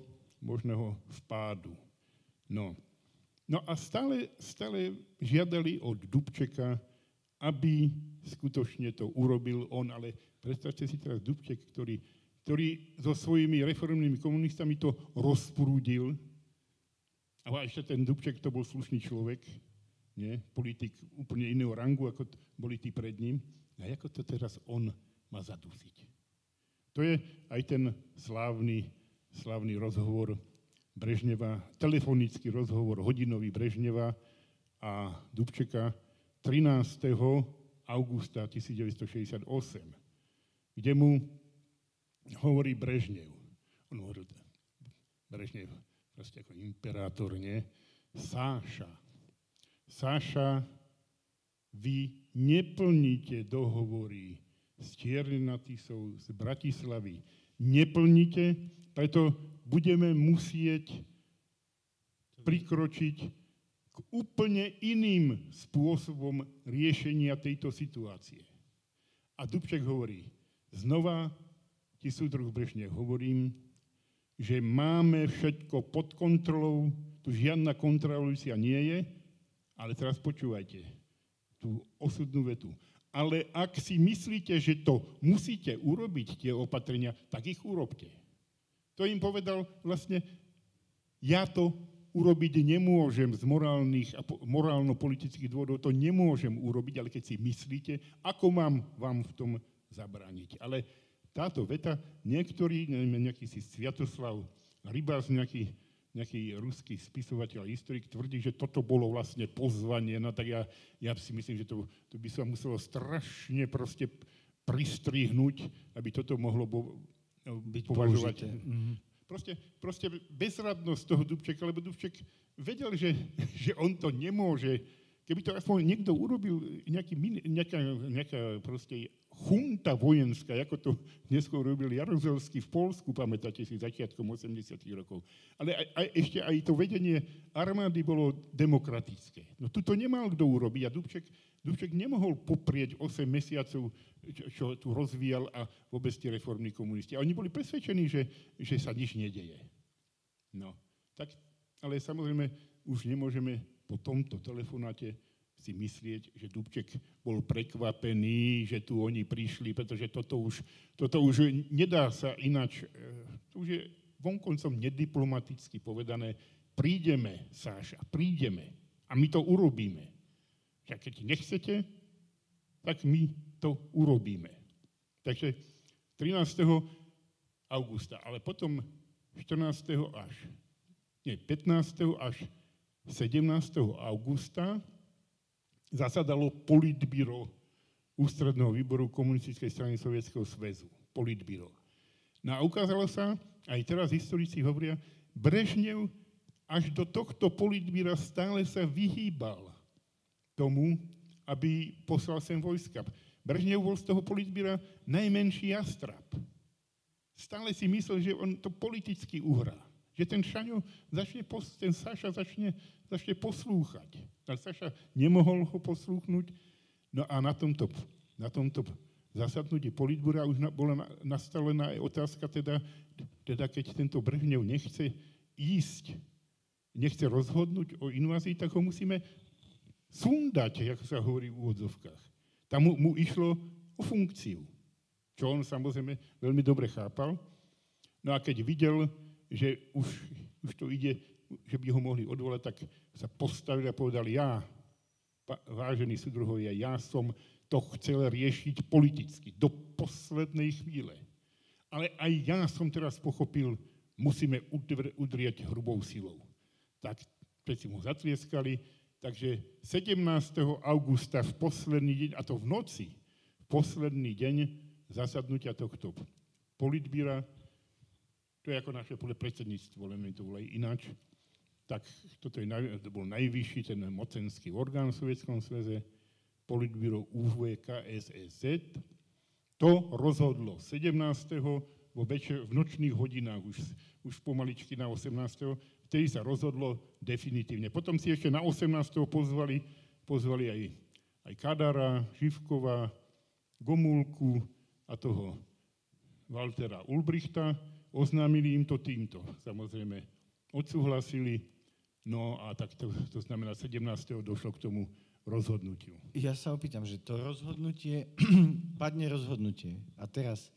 vpádu. No a stále žiadali od Dubčeka, aby skutočne to urobil on, ale predstavte si teraz Dubček, ktorý so svojimi reformnými komunistami to rozprúdil. A ešte ten Dubček to bol slušný človek, nie? Politik úplne iného rangu, ako boli tí pred ním. A ako to teraz on má zadusiť? To je aj ten slávny rozhovor Brežneva, telefonický rozhovor hodinový Brežneva a Dubčeka 13. augusta 1968, kde mu hovorí Brežnev. On hovorí, Brežnev, proste ako imperátor, nie? Sáša, vy neplníte dohovory z Čiernej nad Tisou, z Bratislavy. Neplníte, preto budeme musieť prikročiť k úplne iným spôsobom riešenia tejto situácie. A Dubček hovorí, znova ti súdruh Brežnev hovorím, že máme všetko pod kontrolou, tu žiadna kontrarevolúcia nie je, ale teraz počúvajte tú osudnú vetu. Ale ak si myslíte, že to musíte urobiť, tie opatrenia, tak ich urobte. To im povedal vlastne, ja to urobiť nemôžem z morálnych a morálno-politických dôvodov, to nemôžem urobiť, ale keď si myslíte, ako mám vám v tom zabrániť. Ale táto veta, niektorý, neviem, nejaký si Sviatoslav Rybáš, nejaký ruský spisovateľ a historik tvrdí, že toto bolo vlastne pozvanie, no tak ja si myslím, že to by sa muselo strašne proste pristrihnúť, aby toto mohlo byť považovať. Proste bezradnosť toho Dubčeka, lebo Dubček vedel, že on to nemôže. Keby to aspoň niekto urobil, nejaká proste chunta vojenská, ako to neskôr robil Jaruzelský v Poľsku, pamätáte si, začiatkom 80. rokov. Ale ešte aj to vedenie armády bolo demokratické. No tu to nemal kto urobiť a Dubček nemohol poprieť 8 mesiacov, čo tu rozvíjal a vôbec tie reformní komunisti. A oni boli presvedčení, že sa nič nedeje. No, tak, ale samozrejme už nemôžeme po tomto telefonáte si myslieť, že Dubček bol prekvapený, že tu oni prišli, pretože toto už nedá sa ináč, to už je vonkoncom nediplomaticky povedané, prídeme, Sáša, prídeme a my to urobíme. A keď nechcete, tak my to urobíme. Takže 13. augusta, ale potom 15. až 17. augusta zasadalo politbíro ústredného výboru Komunistickej strany Sovietskeho zväzu, Politbíro. No a ukázalo sa, aj teraz historici hovoria, Brežnev až do tohto politbíra stále sa vyhýbal tomu, aby poslal sem vojska. Brežnev bol z toho politbíra najmenší jastrab. Stále si myslel, že on to politicky uhrá. Že ten Saša začne poslúchať. Ale Saša nemohol ho poslúchnuť. No a na tomto zasadnutí politbíra už bola nastavená aj otázka, teda keď tento Brežnev nechce ísť, nechce rozhodnúť o invázii, tak ho musíme sundať, ako sa hovorí v úvodzovkách. Tam mu išlo o funkciu, čo on samozrejme veľmi dobre chápal. No a keď videl, že už to ide, že by ho mohli odvolať, tak sa postavil a povedal, vážení súdruhovia, ja som to chcel riešiť politicky, do poslednej chvíle. Ale aj ja som teraz pochopil, musíme udrieť hrubou silou. Tak všetci mu zatlieskali, takže 17. augusta v posledný deň, a to v noci, v posledný deň zasadnutia tohto politbíra, to je ako naše predsedníctvo, len to bolo aj ináč, tak to bol najvyšší ten mocenský orgán v Sovietskom zväze, politbíro UVKSSZ, to rozhodlo 17. v nočných hodinách, už pomaličky na 18. Vtedy sa rozhodlo definitívne. Potom si ešte na 18. pozvali aj Kadara, Živkova, Gomulku a toho Waltera Ulbrichta. Oznámili im to týmto. Samozrejme, odsúhlasili. No a tak to znamená 17. došlo k tomu rozhodnutiu. Ja sa opýtam, že to rozhodnutie, padne rozhodnutie. A teraz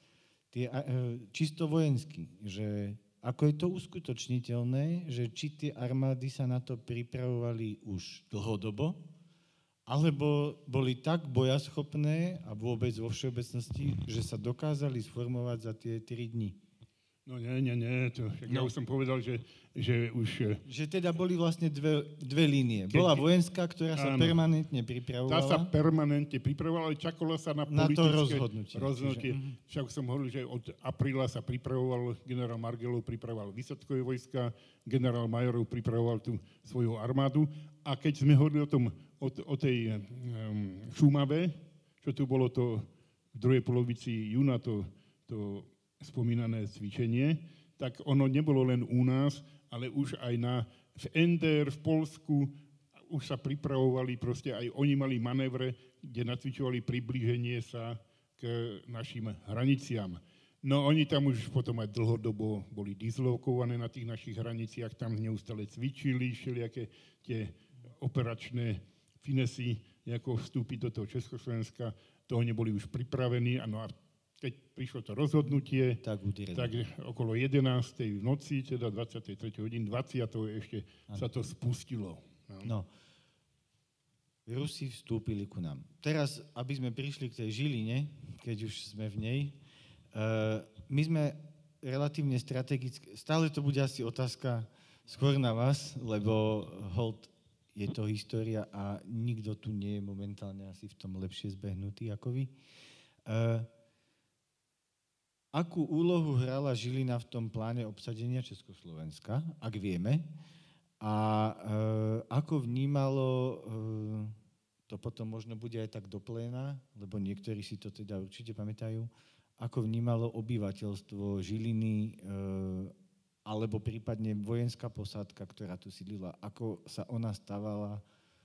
čisto vojensky, že ako je to uskutočniteľné, že či tie armády sa na to pripravovali už dlhodobo, alebo boli tak bojaschopné a vôbec vo všeobecnosti, že sa dokázali sformovať za tie 3 dni. No nie, ja už som povedal, že už... Že teda boli vlastne dve línie. Bola vojenská, ktorá sa permanentne pripravovala. Tá sa permanentne pripravovala, ale čakalo sa na politické rozhodnutie. Však som hovoril, že od apríla sa pripravoval, generál Margelov pripravoval výsadkové vojska, generál Majorov pripravoval tú svoju armádu. A keď sme hovorili o tej Šumave, čo tu bolo to v druhej polovici júna, to spomínané cvičenie, tak ono nebolo len u nás, ale už aj v NDR, v Poľsku, už sa pripravovali, proste aj oni mali manévre, kde nacvičovali priblíženie sa k našim hraniciam. No oni tam už potom aj dlhodobo boli dislokované na tých našich hraniciach, tam neustále cvičili, všelijaké tie operačné finesy, nejako vstúpiť do toho Československa, toho neboli už pripravení, a keď prišlo to rozhodnutie, tak okolo 11. v noci, teda 23. hodín, 20. ešte sa to spustilo. No. Rusi vstúpili ku nám. Teraz, aby sme prišli k tej Žiline, keď už sme v nej, my sme relatívne strategicky, stále to bude asi otázka skôr na vás, lebo hold je to história a nikto tu nie je momentálne asi v tom lepšie zbehnutý ako vy. Akú úlohu hrala Žilina v tom pláne obsadenia Československa, ak vieme? A ako vnímalo, to potom možno bude aj tak do pléna, lebo niektorí si to teda určite pamätajú, ako vnímalo obyvateľstvo Žiliny, alebo prípadne vojenská posádka, ktorá tu sídlila, ako sa ona stávala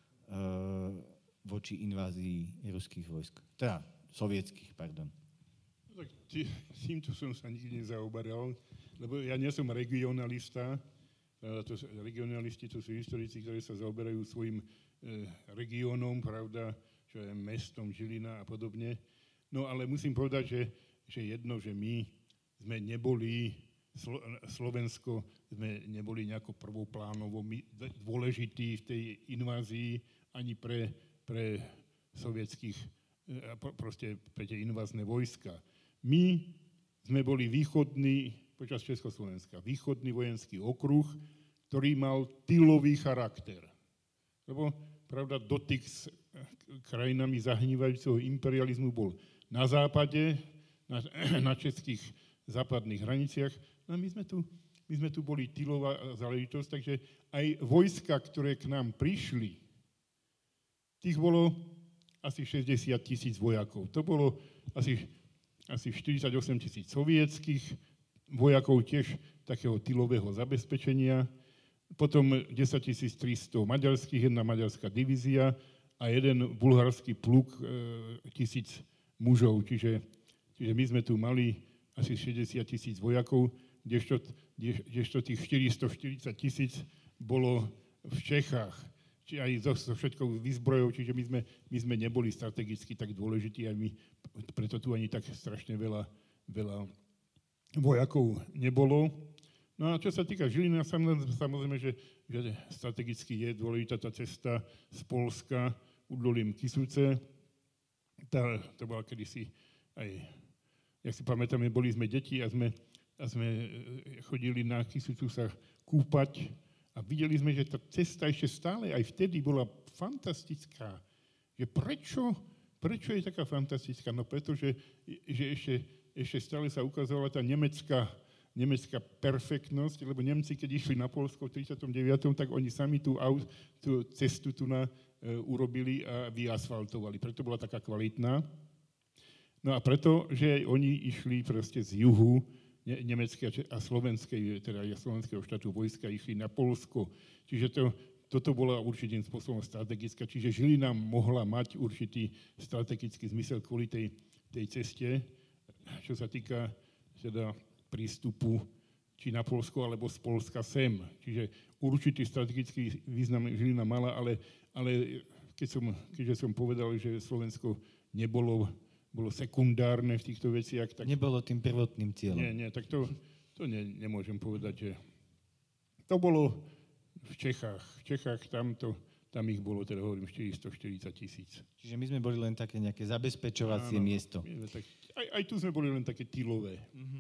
voči invázii ruských vojsk, teda sovietských, pardon. Tak týmto som sa nikdy nezaoberal, lebo ja nie som regionalista. Regionalisti to sú historici, ktorí sa zaoberajú svojim regiónom, pravda, čo je mestom Žilina a podobne. No ale musím povedať, že jedno, že my sme neboli, Slovensko sme neboli nejako prvoplánovo dôležití v tej invázii ani pre sovietských, proste pre tie invázne vojska. My sme boli počas Československa, východný vojenský okruh, ktorý mal tylový charakter. Lebo Pravda, dotyk s krajinami zahnívajúceho imperializmu bol na západe, na českých západných hraniciach. No a my sme tu boli tylová záležitosť, takže aj vojska, ktoré k nám prišli, tých bolo asi 60 000 vojakov. To bolo asi 48 000 sovietských vojakov, tiež takého tylového zabezpečenia, potom 10 300 maďarských, jedna maďarská divízia a jeden bulharský pluk 1000 mužov. Čiže my sme tu mali asi 60 000 vojakov, kdežto tých 440 000 bolo v Čechách, či aj so všetkou výzbrojou, čiže my sme neboli strategicky tak dôležití a preto tu ani tak strašne veľa vojakov nebolo. No a čo sa týka Žilina, samozrejme, že strategicky je dôležitá tá cesta z Polska údolím Kysuce. To bola kedysi aj, jak si pamätáme, boli sme deti a sme chodili na Kysucu sa kúpať a videli sme, že tá cesta ešte stále aj vtedy bola fantastická. Že prečo je taká fantastická? No pretože že ešte stále sa ukazovala tá nemecká perfektnosť, lebo Nemci, keď išli na Poľsko v 39., tak oni sami tú cestu tu urobili a vyasfaltovali. Preto bola taká kvalitná. No a preto, že oni išli proste z juhu nemeckej a slovenskej, teda slovenského štátu vojska, išli na Poľsko. Čiže toto bola určitým spôsobom strategická. Čiže Žilina mohla mať určitý strategický zmysel kvôli tej ceste, čo sa týka teda prístupu či na Poľsko, alebo z Poľska sem. Čiže určitý strategický význam Žilina mala, ale keďže som povedal, že Slovensko bolo sekundárne v týchto veciach, tak... Nebolo tým prvotným cieľom. Nie, tak to nemôžem povedať, že to bolo v Čechách. V Čechách tam ich bolo, teda hovorím, 440 000. Čiže my sme boli len také nejaké zabezpečovacie miesto. Aj tu sme boli len také tylové.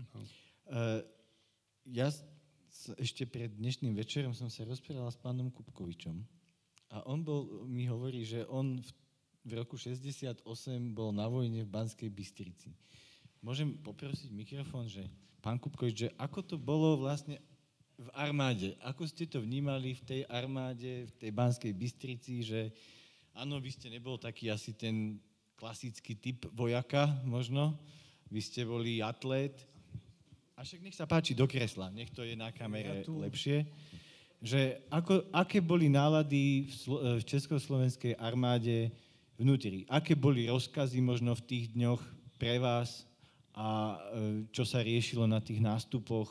Ja ešte pred dnešným večerom som sa rozprával s pánom Kupkovičom a mi hovorí, že on v roku 68 bol na vojne v Banskej Bystrici. Môžem poprosiť mikrofón, že pán Kupkovič, že ako to bolo vlastne v armáde? Ako ste to vnímali v tej armáde, v tej Banskej Bystrici, že áno, vy ste nebol taký asi ten klasický typ vojaka možno, vy ste boli atlét. A však nech sa páči do kresla, nech to je na kamere lepšie. Že aké boli nálady v československej armáde vnútri? Aké boli rozkazy možno v tých dňoch pre vás a čo sa riešilo na tých nástupoch?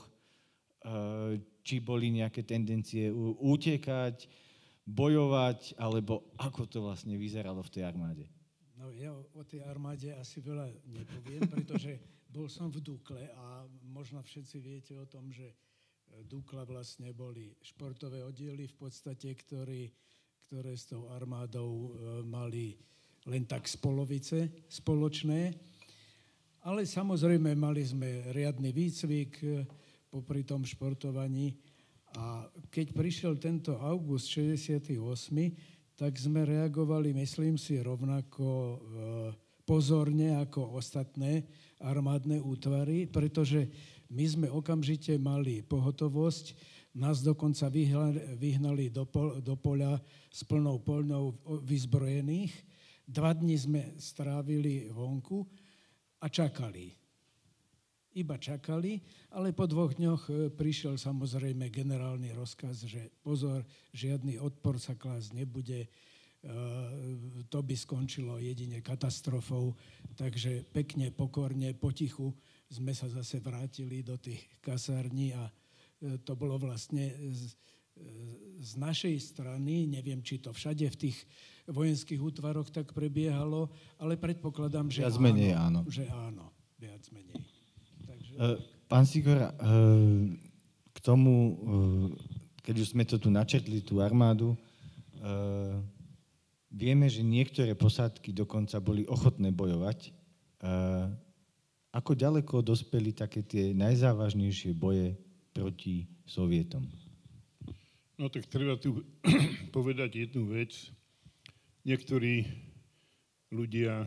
Či boli nejaké tendencie utekať, bojovať, alebo ako to vlastne vyzeralo v tej armáde? No ja o tej armáde asi veľa nepoviem, pretože bol som v Dukle a možno všetci viete o tom, že Dukla vlastne boli športové oddiely v podstate, ktoré s tou armádou mali len tak z polovice spoločné. Ale samozrejme mali sme riadny výcvik popri tom športovaní a keď prišiel tento august 68, tak sme reagovali, myslím si, rovnako pozorne ako ostatné armádne útvary, pretože my sme okamžite mali pohotovosť, nás dokonca vyhnali do poľa s plnou poľnou vyzbrojených. 2 dni sme strávili vonku a čakali. Iba čakali, ale po 2 dňoch prišiel samozrejme generálny rozkaz, že pozor, žiadny odpor sa klásť nebude, to by skončilo jedine katastrofou, takže pekne, pokorne, potichu sme sa zase vrátili do tých kasární a to bolo vlastne z našej strany, neviem, či to všade v tých vojenských útvaroch tak prebiehalo, ale predpokladám, že viac menej áno. Že áno, viac menej. Takže... Pán Sigora, k tomu, keď už sme to tu načrtli, tú armádu, vieme, že niektoré posádky dokonca boli ochotné bojovať. Ako ďaleko dospeli také tie najzávažnejšie boje proti Sovietom? No tak treba tu povedať jednu vec, niektorí ľudia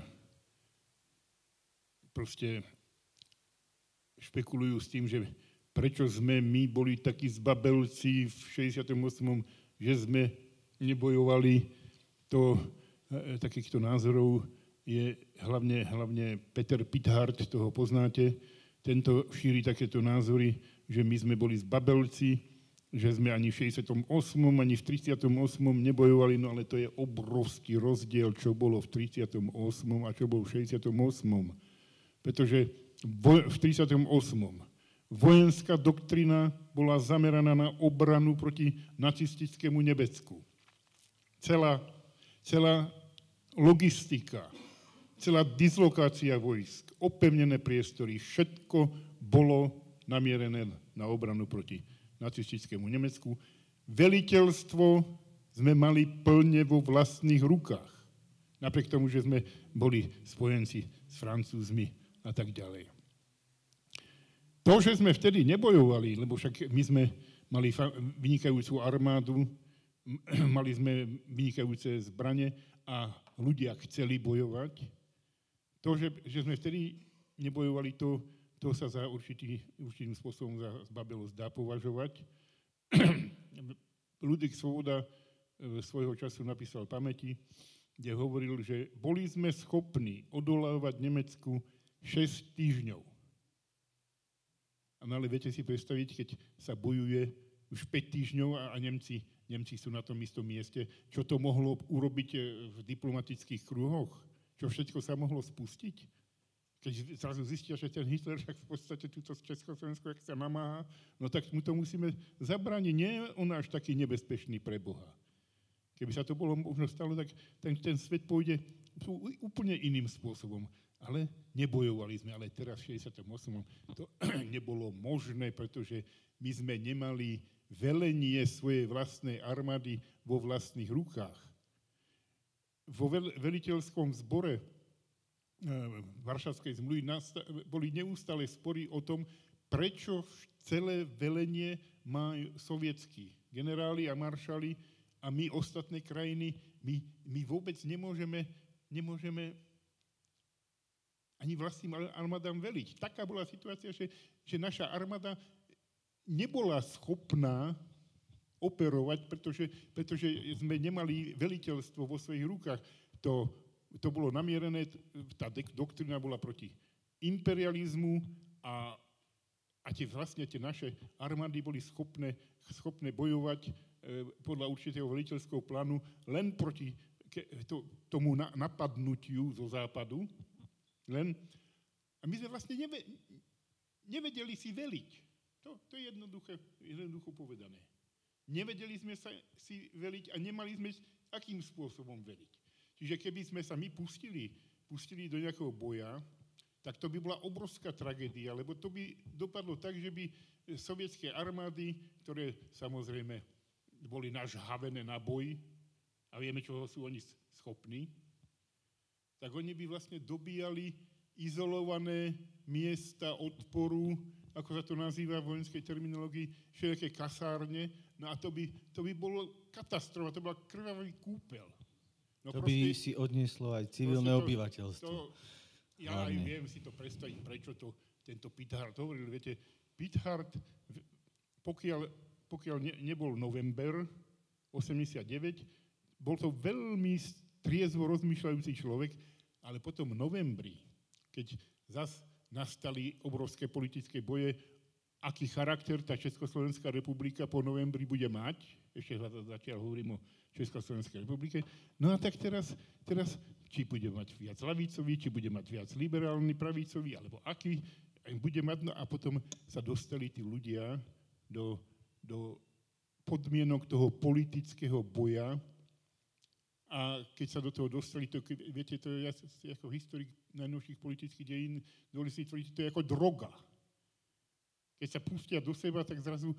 proste špekulujú s tým, že prečo sme my boli takí zbabelci v 68., že sme nebojovali. To takýchto názorov je hlavne Peter Pithart, toho poznáte. Tento šíri takéto názory, že my sme boli zbabelci, že sme ani v 68., ani v 38. nebojovali, no ale to je obrovský rozdiel, čo bolo v 38. a čo bolo v 68. Pretože v 38. vojenská doktrina bola zameraná na obranu proti nacistickému Nemecku. Celá logistika, celá dislokácia vojsk, opevnené priestory, všetko bolo namierené na obranu proti nacistickému Nemecku. Veliteľstvo sme mali plne vo vlastných rukách. Napriek tomu, že sme boli spojenci s Francúzmi a tak ďalej. To, že sme vtedy nebojovali, lebo však my sme mali vynikajúcu armádu, mali sme vynikajúce zbrane a ľudia chceli bojovať, to, že sme vtedy nebojovali, to sa za určitým spôsobom za zbabelosť dá považovať. Ludvík Svoboda svojho času napísal pamäti, kde hovoril, že boli sme schopní odolávať Nemecku 6 týždňov. Ale viete si predstaviť, keď sa bojuje už 5 týždňov a Nemci sú na tom istom mieste, čo to mohlo urobiť v diplomatických kruhoch? Čo všetko sa mohlo spustiť? Keď zrazu zistia, že ten Hitler však v podstate túto z Československu, jak sa namáha, no tak mu to musíme zabrániť. Nie je on až taký nebezpečný pre Boha. Keby sa to bolo možno stalo, tak ten svet pôjde úplne iným spôsobom. Ale nebojovali sme, ale teraz v 68. to nebolo možné, pretože my sme nemali velenie svojej vlastnej armády vo vlastných rukách. Vo veliteľskom zbore Varšavskej zmluvy boli neustále spory o tom, prečo celé velenie má sovietskí generáli a maršali a my ostatné krajiny, my vôbec nemôžeme ani vlastným armádám veliť. Taká bola situácia, že naša armáda nebola schopná operovať, pretože sme nemali veliteľstvo vo svojich rukách. To bolo namierené, tá doktrina bola proti imperializmu a tie naše armády boli schopné bojovať podľa určitého veliteľského plánu len proti tomu napadnutiu zo západu. A my sme vlastne nevedeli si veliť. To je jednoducho povedané. Nevedeli sme si veliť a nemali sme akým spôsobom veliť. Čiže keby sme sa my pustili do nejakého boja, tak to by bola obrovská tragédia, lebo to by dopadlo tak, že by sovietské armády, ktoré samozrejme boli nažhavené na boj a vieme, čoho sú oni schopní, tak oni by vlastne dobíjali izolované miesta odporu, ako sa to nazýva v vojenskej terminológii, všelijaké kasárne, no a to by bolo katastrofa, to bola krvavý kúpel. No to by si odnieslo aj civilné obyvateľstvo. Ja aj viem si to predstaviť, prečo to tento Pithart hovoril. Viete, Pithart, pokiaľ nebol november 89, bol to veľmi triezvo rozmýšľajúci človek, ale potom v novembri, keď zas nastali obrovské politické boje, aký charakter tá Československá republika po novembri bude mať, ešte zatiaľ hovorím o Československej republike, no a tak teraz či bude mať viac ľavicový, či bude mať viac liberálny, pravicový, alebo aký bude mať, no a potom sa dostali tí ľudia do podmienok toho politického boja a keď sa do toho dostali, to, viete, to je ako historik najnovších politických dejín, dovolí si tvrdiť, to je ako droga. Keď sa pustia do seba, tak zrazu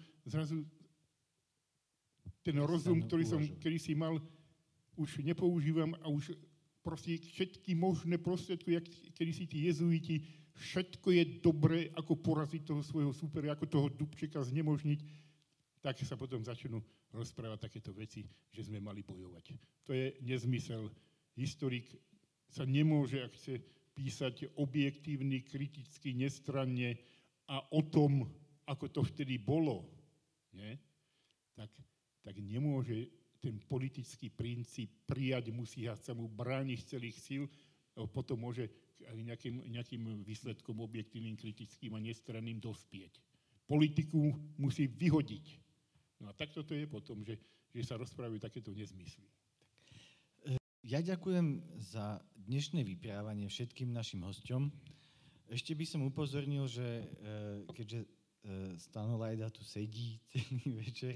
ten rozum, ktorý som kedysi mal, už nepoužívam a už proste všetky možné prostriedky, kedysi tí jezuiti, všetko je dobré, ako poraziť toho svojho supera, ako toho Dubčeka znemožniť. tak sa potom začnú rozprávať takéto veci, že sme mali bojovať. To je nezmysel. Historik sa nemôže, ak chce písať objektívny, kriticky, nestranne a o tom, ako to vtedy bolo, nie? Tak nemôže ten politický princíp prijať, musí sa mu brániť z celých síl, potom môže nejakým výsledkom objektívnym, kritickým a nestranným dospieť. Politiku musí vyhodiť. No a takto to je potom, že sa rozprávajú takéto nezmysly. Ja ďakujem za dnešné vyprávanie všetkým našim hosťom. Ešte by som upozornil, že keďže Stano Lajda tu sedí celý večer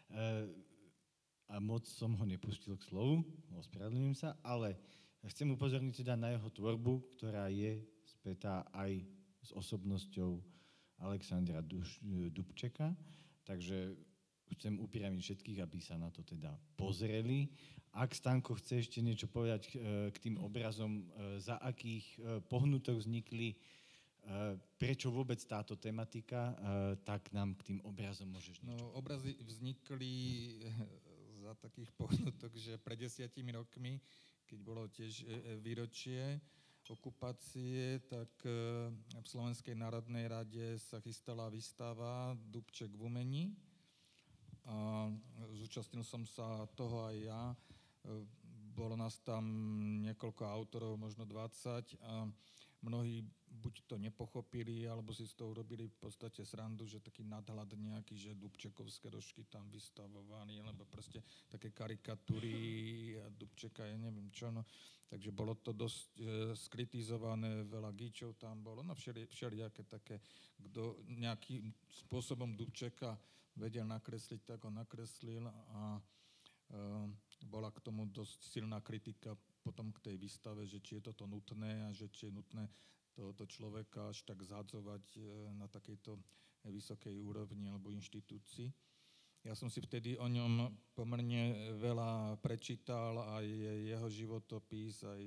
a moc som ho nepustil k slovu, ospravedlňujem sa, ale chcem upozorniť teda na jeho tvorbu, ktorá je spätá aj s osobnosťou Alexandra Dubčeka, takže chcem upriamiť všetkých, aby sa na to teda pozreli. Ak Stanko chce ešte niečo povedať k tým obrazom, za akých pohnutok vznikli, prečo vôbec táto tematika, tak nám k tým obrazom môžeš niečo povedať. No, obrazy vznikli za takých pohnutok, že pred 10 rokmi, keď bolo tiež výročie okupácie, tak v Slovenskej národnej rade sa chystala výstava Dubček v umení. A zúčastnil som sa toho aj ja. Bolo nás tam niekoľko autorov, možno 20 a mnohí buď to nepochopili, alebo si z toho urobili v podstate srandu, že taký nadhľad nejaký, že Dubčekovské rožky tam vystavovali, alebo proste také karikatúry a Dubčeka, ja neviem čo. No. Takže bolo to dosť skritizované, veľa gíčov tam bolo, no všelijaké také, kto nejakým spôsobom Dubčeka vedel nakresliť, tak ho nakreslil a bola k tomu dosť silná kritika potom k tej výstave, že či je toto nutné a že či je nutné tohoto človeka až tak zhadzovať na takejto vysokej úrovni alebo inštitúcii. Ja som si vtedy o ňom pomerne veľa prečítal, aj jeho životopis, aj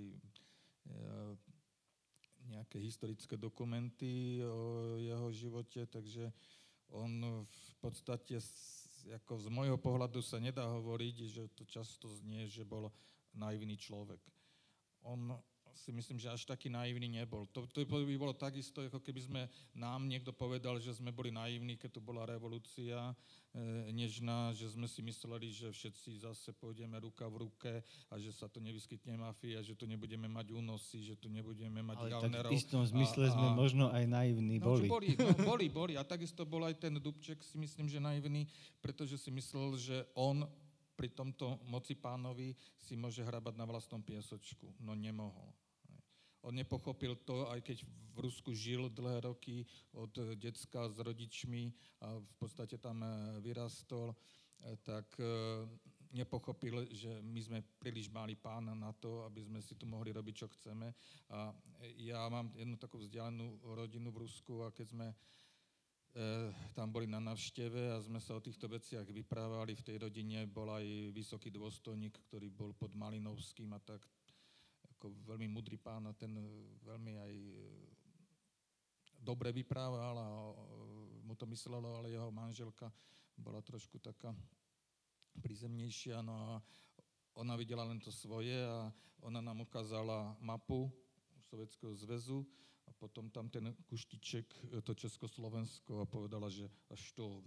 nejaké historické dokumenty o jeho živote, takže on v podstate, ako z môjho pohľadu sa nedá hovoriť, že to často znie, že bol naivný človek. On si myslím, že až taký naivný nebol. To by bolo takisto, ako keby sme nám niekto povedal, že sme boli naivní, keď tu bola revolúcia nežná, že sme si mysleli, že všetci zase pôjdeme ruka v ruke a že sa tu nevyskytne mafia, že tu nebudeme mať únosy, že tu nebudeme mať Gaunerov. Ale tak v istom zmysle sme možno aj naivní boli. Boli. A takisto bol aj ten Dubček, si myslím, že naivný, pretože si myslel, že on pri tomto moci pánovi si môže hrabať na vlastnom piesočku. No nemohol. On nepochopil to, aj keď v Rusku žil dlhé roky od decka s rodičmi a v podstate tam vyrastol, tak nepochopil, že my sme príliš malý pán na to, aby sme si tu mohli robiť, čo chceme. A ja mám jednu takú vzdialenú rodinu v Rusku a keď sme tam boli na návšteve a sme sa o týchto veciach vyprávali, v tej rodine bol aj vysoký dôstojník, ktorý bol pod Malinovským a tak, ako veľmi múdry pán a ten veľmi aj dobre vyprával a mu to myslelo, ale jeho manželka bola trošku taká prízemnejšia, no a ona videla len to svoje a ona nám ukázala mapu Sovietskeho zväzu a potom tam ten kuštiček, to Československo a povedala, že a štóvy.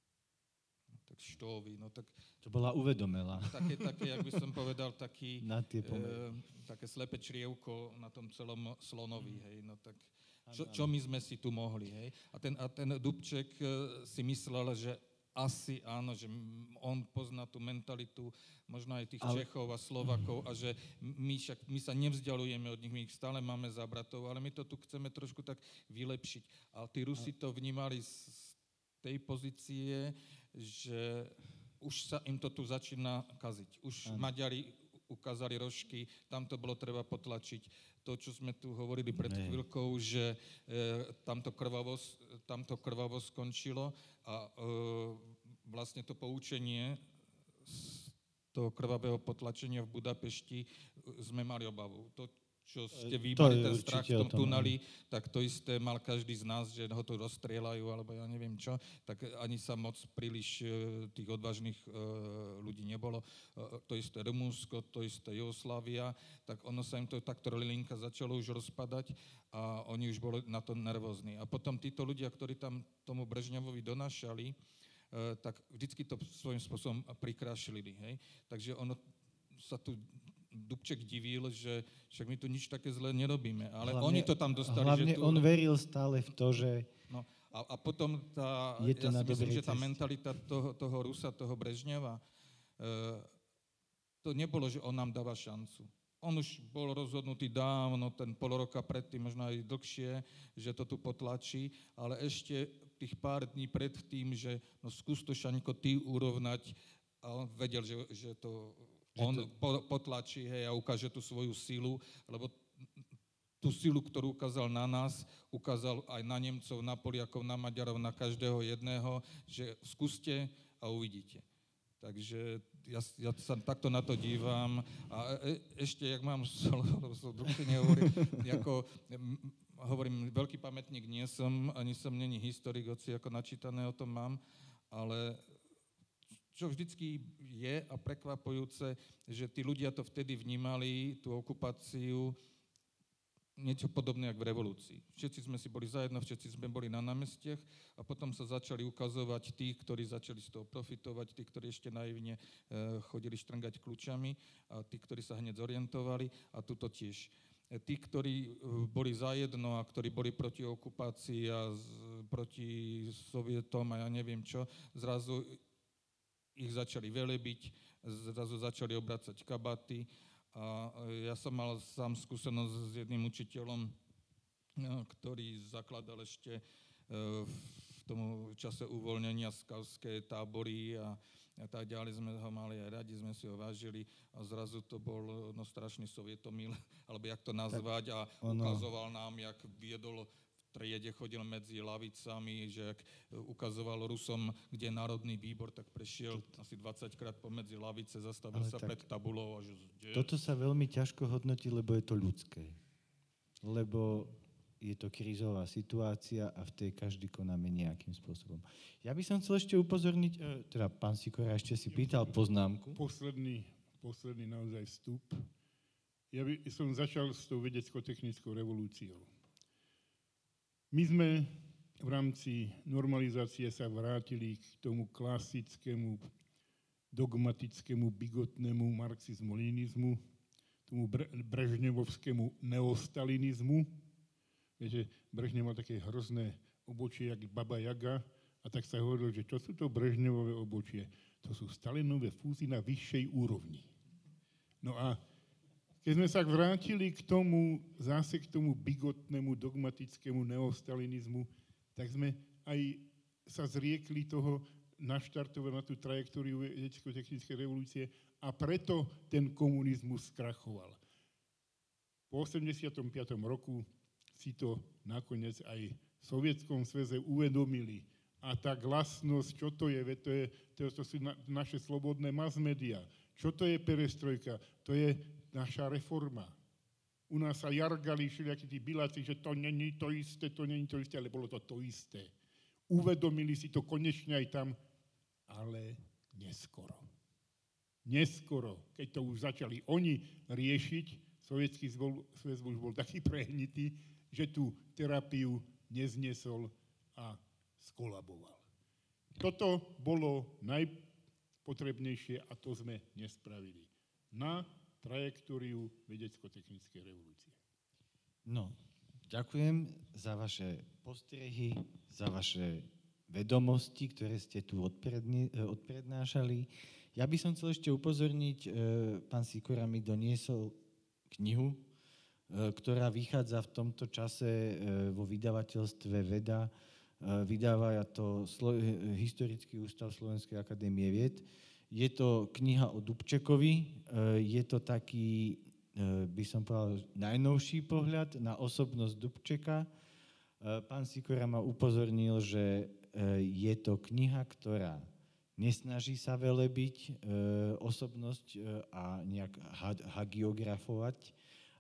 Tak štóvy, no tak... To bola uvedomela. Také, jak by som povedal, také slepé črievko na tom celom slonovi, hej, no tak čo my sme si tu mohli, hej. A ten Dubček si myslel, že asi áno, že on pozná tú mentalitu možno aj tých Čechov a Slovakov a že my sa nevzdialujeme od nich, my ich stále máme za bratov, ale my to tu chceme trošku tak vylepšiť. A tí Rusi to vnímali z tej pozície, že už sa im to tu začína kaziť. Už Maďari ukázali rožky, tam to bolo treba potlačiť. To, čo sme tu hovorili pred chvíľkou, že tamto krvavo skončilo a vlastne to poučenie z toho krvavého potlačenia v Budapešti sme mali obavu. čo ste vy mali ten strach v tom tom, tuneli, tak to isté mal každý z nás, že ho tu rozstrieľajú, alebo ja neviem čo, tak ani sa moc príliš tých odvážnych ľudí nebolo. To isté Rumunsko, to isté Jugoslávia, tak ono sa im to takto lilinka začalo už rozpadať a oni už boli na to nervózni. A potom títo ľudia, ktorí tam tomu Brežňavovi donášali, tak vždycky to svojím spôsobom prikrášlili. Hej? Takže ono sa tu Dubček divil, že však my tu nič také zlé nerobíme, ale hlavne, oni to tam dostali. Hlavne že tu... on veril stále v to, že... No, a potom ja si myslím, že tá mentalita toho Rusa, toho Brežňava, to nebolo, že on nám dáva šancu. On už bol rozhodnutý dávno, ten pol roka predtým, možno aj dlhšie, že to tu potlačí, ale ešte tých pár dní pred tým, že no skús to, Šaňko, ty urovnať, a on vedel, že to... On potlačí, hej, a ukáže tú svoju silu, lebo tú silu, ktorú ukázal na nás, ukázal aj na Nemcov, na Poliakov, na Maďarov, na každého jedného, že skúste a uvidíte. Takže ja sa takto na to dívam a ešte, jak mám slovo, som druhý nehovorím, ako hovorím, veľký pamätník nie som, ani som není historik, hoci ako načítané o tom mám, ale čo vždycky je a prekvapujúce, že tí ľudia to vtedy vnímali, tú okupáciu, niečo podobné ako v revolúcii. Všetci sme si boli zajedno, všetci sme boli na námestiach a potom sa začali ukazovať tí, ktorí začali z toho profitovať, tí, ktorí ešte naivne chodili štrngať kľúčami a tí, ktorí sa hneď zorientovali a tuto tiež. Tí, ktorí boli zajedno a ktorí boli proti okupácii a proti Sovietom a ja neviem čo, zrazu ich začali velebiť, zrazu začali obracať kabaty a ja som mal sám skúsenosť s jedným učiteľom, ktorý zakladal ešte v tomu čase uvoľnenia skautské tábory a tak ďalej, sme ho mali aj radi, sme si ho vážili a zrazu to bol strašný sovietomil, alebo jak to nazvať a ukazoval nám, jak viedol triede, chodil medzi lavicami, že ukazoval Rusom, kde je Národný výbor, tak prešiel asi 20-krát pomedzi lavice, zastavil sa pred tabulou. A že... Toto sa veľmi ťažko hodnotí, lebo je to ľudské. Lebo je to krízová situácia a v tej každý konáme nejakým spôsobom. Ja by som chcel ešte upozorniť, teda pán Sikora ešte si pýtal poznámku. Posledný naozaj vstup. Ja by som začal s tou vedecko-technickou revolúciou. My sme v rámci normalizácie sa vrátili k tomu klasickému, dogmatickému, bigotnému marxizmu-leninizmu, tomu brežnevovskému neostalinizmu. Viete, Brežnev mal také hrozné obočie, jak Baba Jaga, a tak sa hovorilo, že čo sú to Brežnevové obočie? To sú Stalinové fúzy na vyššej úrovni. No a keď sme sa vrátili k tomu, zase k tomu bigotnému, dogmatickému neostalinizmu, tak sme aj sa zriekli toho naštartovať na tú trajektóriu vedecko-technickej revolúcie a preto ten komunizmus skrachoval. Po 85. roku si to nakoniec aj v Sovietskom zväze uvedomili. A tá glasnosť, čo to je? To sú naše slobodné mass media. Čo to je perestrojka? To je naša reforma. U nás sa jargali všelijakí tí biláci, že to není to isté, ale bolo to isté. Uvedomili si to konečne aj tam, ale neskoro. Neskoro, keď to už začali oni riešiť, Sovietský zväz už bol taký prehnitý, že tú terapiu nezniesol a skolaboval. Toto bolo najpotrebnejšie a to sme nespravili. Na trajektóriu vedecko-technickej revolúcie. No, ďakujem za vaše postrehy, za vaše vedomosti, ktoré ste tu odprednášali. Ja by som chcel ešte upozorniť, pán Sikora mi doniesol knihu, ktorá vychádza v tomto čase vo vydavateľstve Veda. Vydáva to Historický ústav Slovenskej akadémie vied. Je to kniha o Dubčekovi, je to taký, by som povedal, najnovší pohľad na osobnosť Dubčeka. Pán Sikora ma upozornil, že je to kniha, ktorá nesnaží sa velebiť osobnosť a nejak hagiografovať,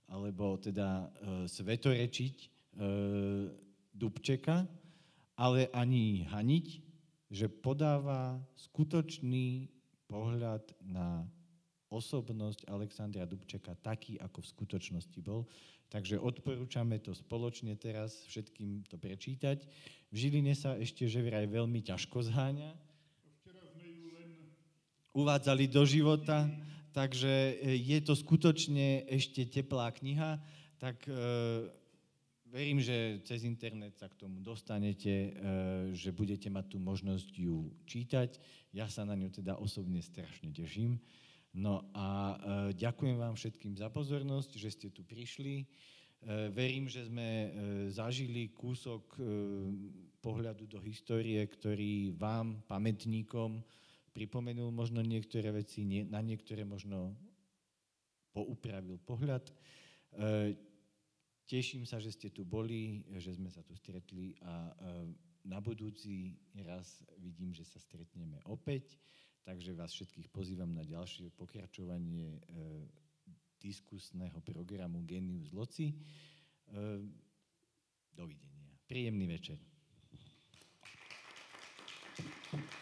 alebo teda svetorečiť Dubčeka, ale ani haniť, že podáva skutočný pohľad na osobnosť Alexandra Dubčeka taký, ako v skutočnosti bol. Takže odporúčame to spoločne teraz všetkým to prečítať. V Žiline sa ešte že vraj veľmi ťažko zháňa. Včera sme ju len uvádzali do života, takže je to skutočne ešte teplá kniha, tak verím, že cez internet sa k tomu dostanete, že budete mať tú možnosť ju čítať. Ja sa na ňu teda osobne strašne teším. No a ďakujem vám všetkým za pozornosť, že ste tu prišli. Verím, že sme zažili kúsok pohľadu do histórie, ktorý vám, pamätníkom, pripomenul možno niektoré veci, na niektoré možno poupravil pohľad. Teším sa, že ste tu boli, že sme sa tu stretli a na budúci raz vidím, že sa stretneme opäť. Takže vás všetkých pozývam na ďalšie pokračovanie diskusného programu Genius Loci. Dovidenia. Príjemný večer.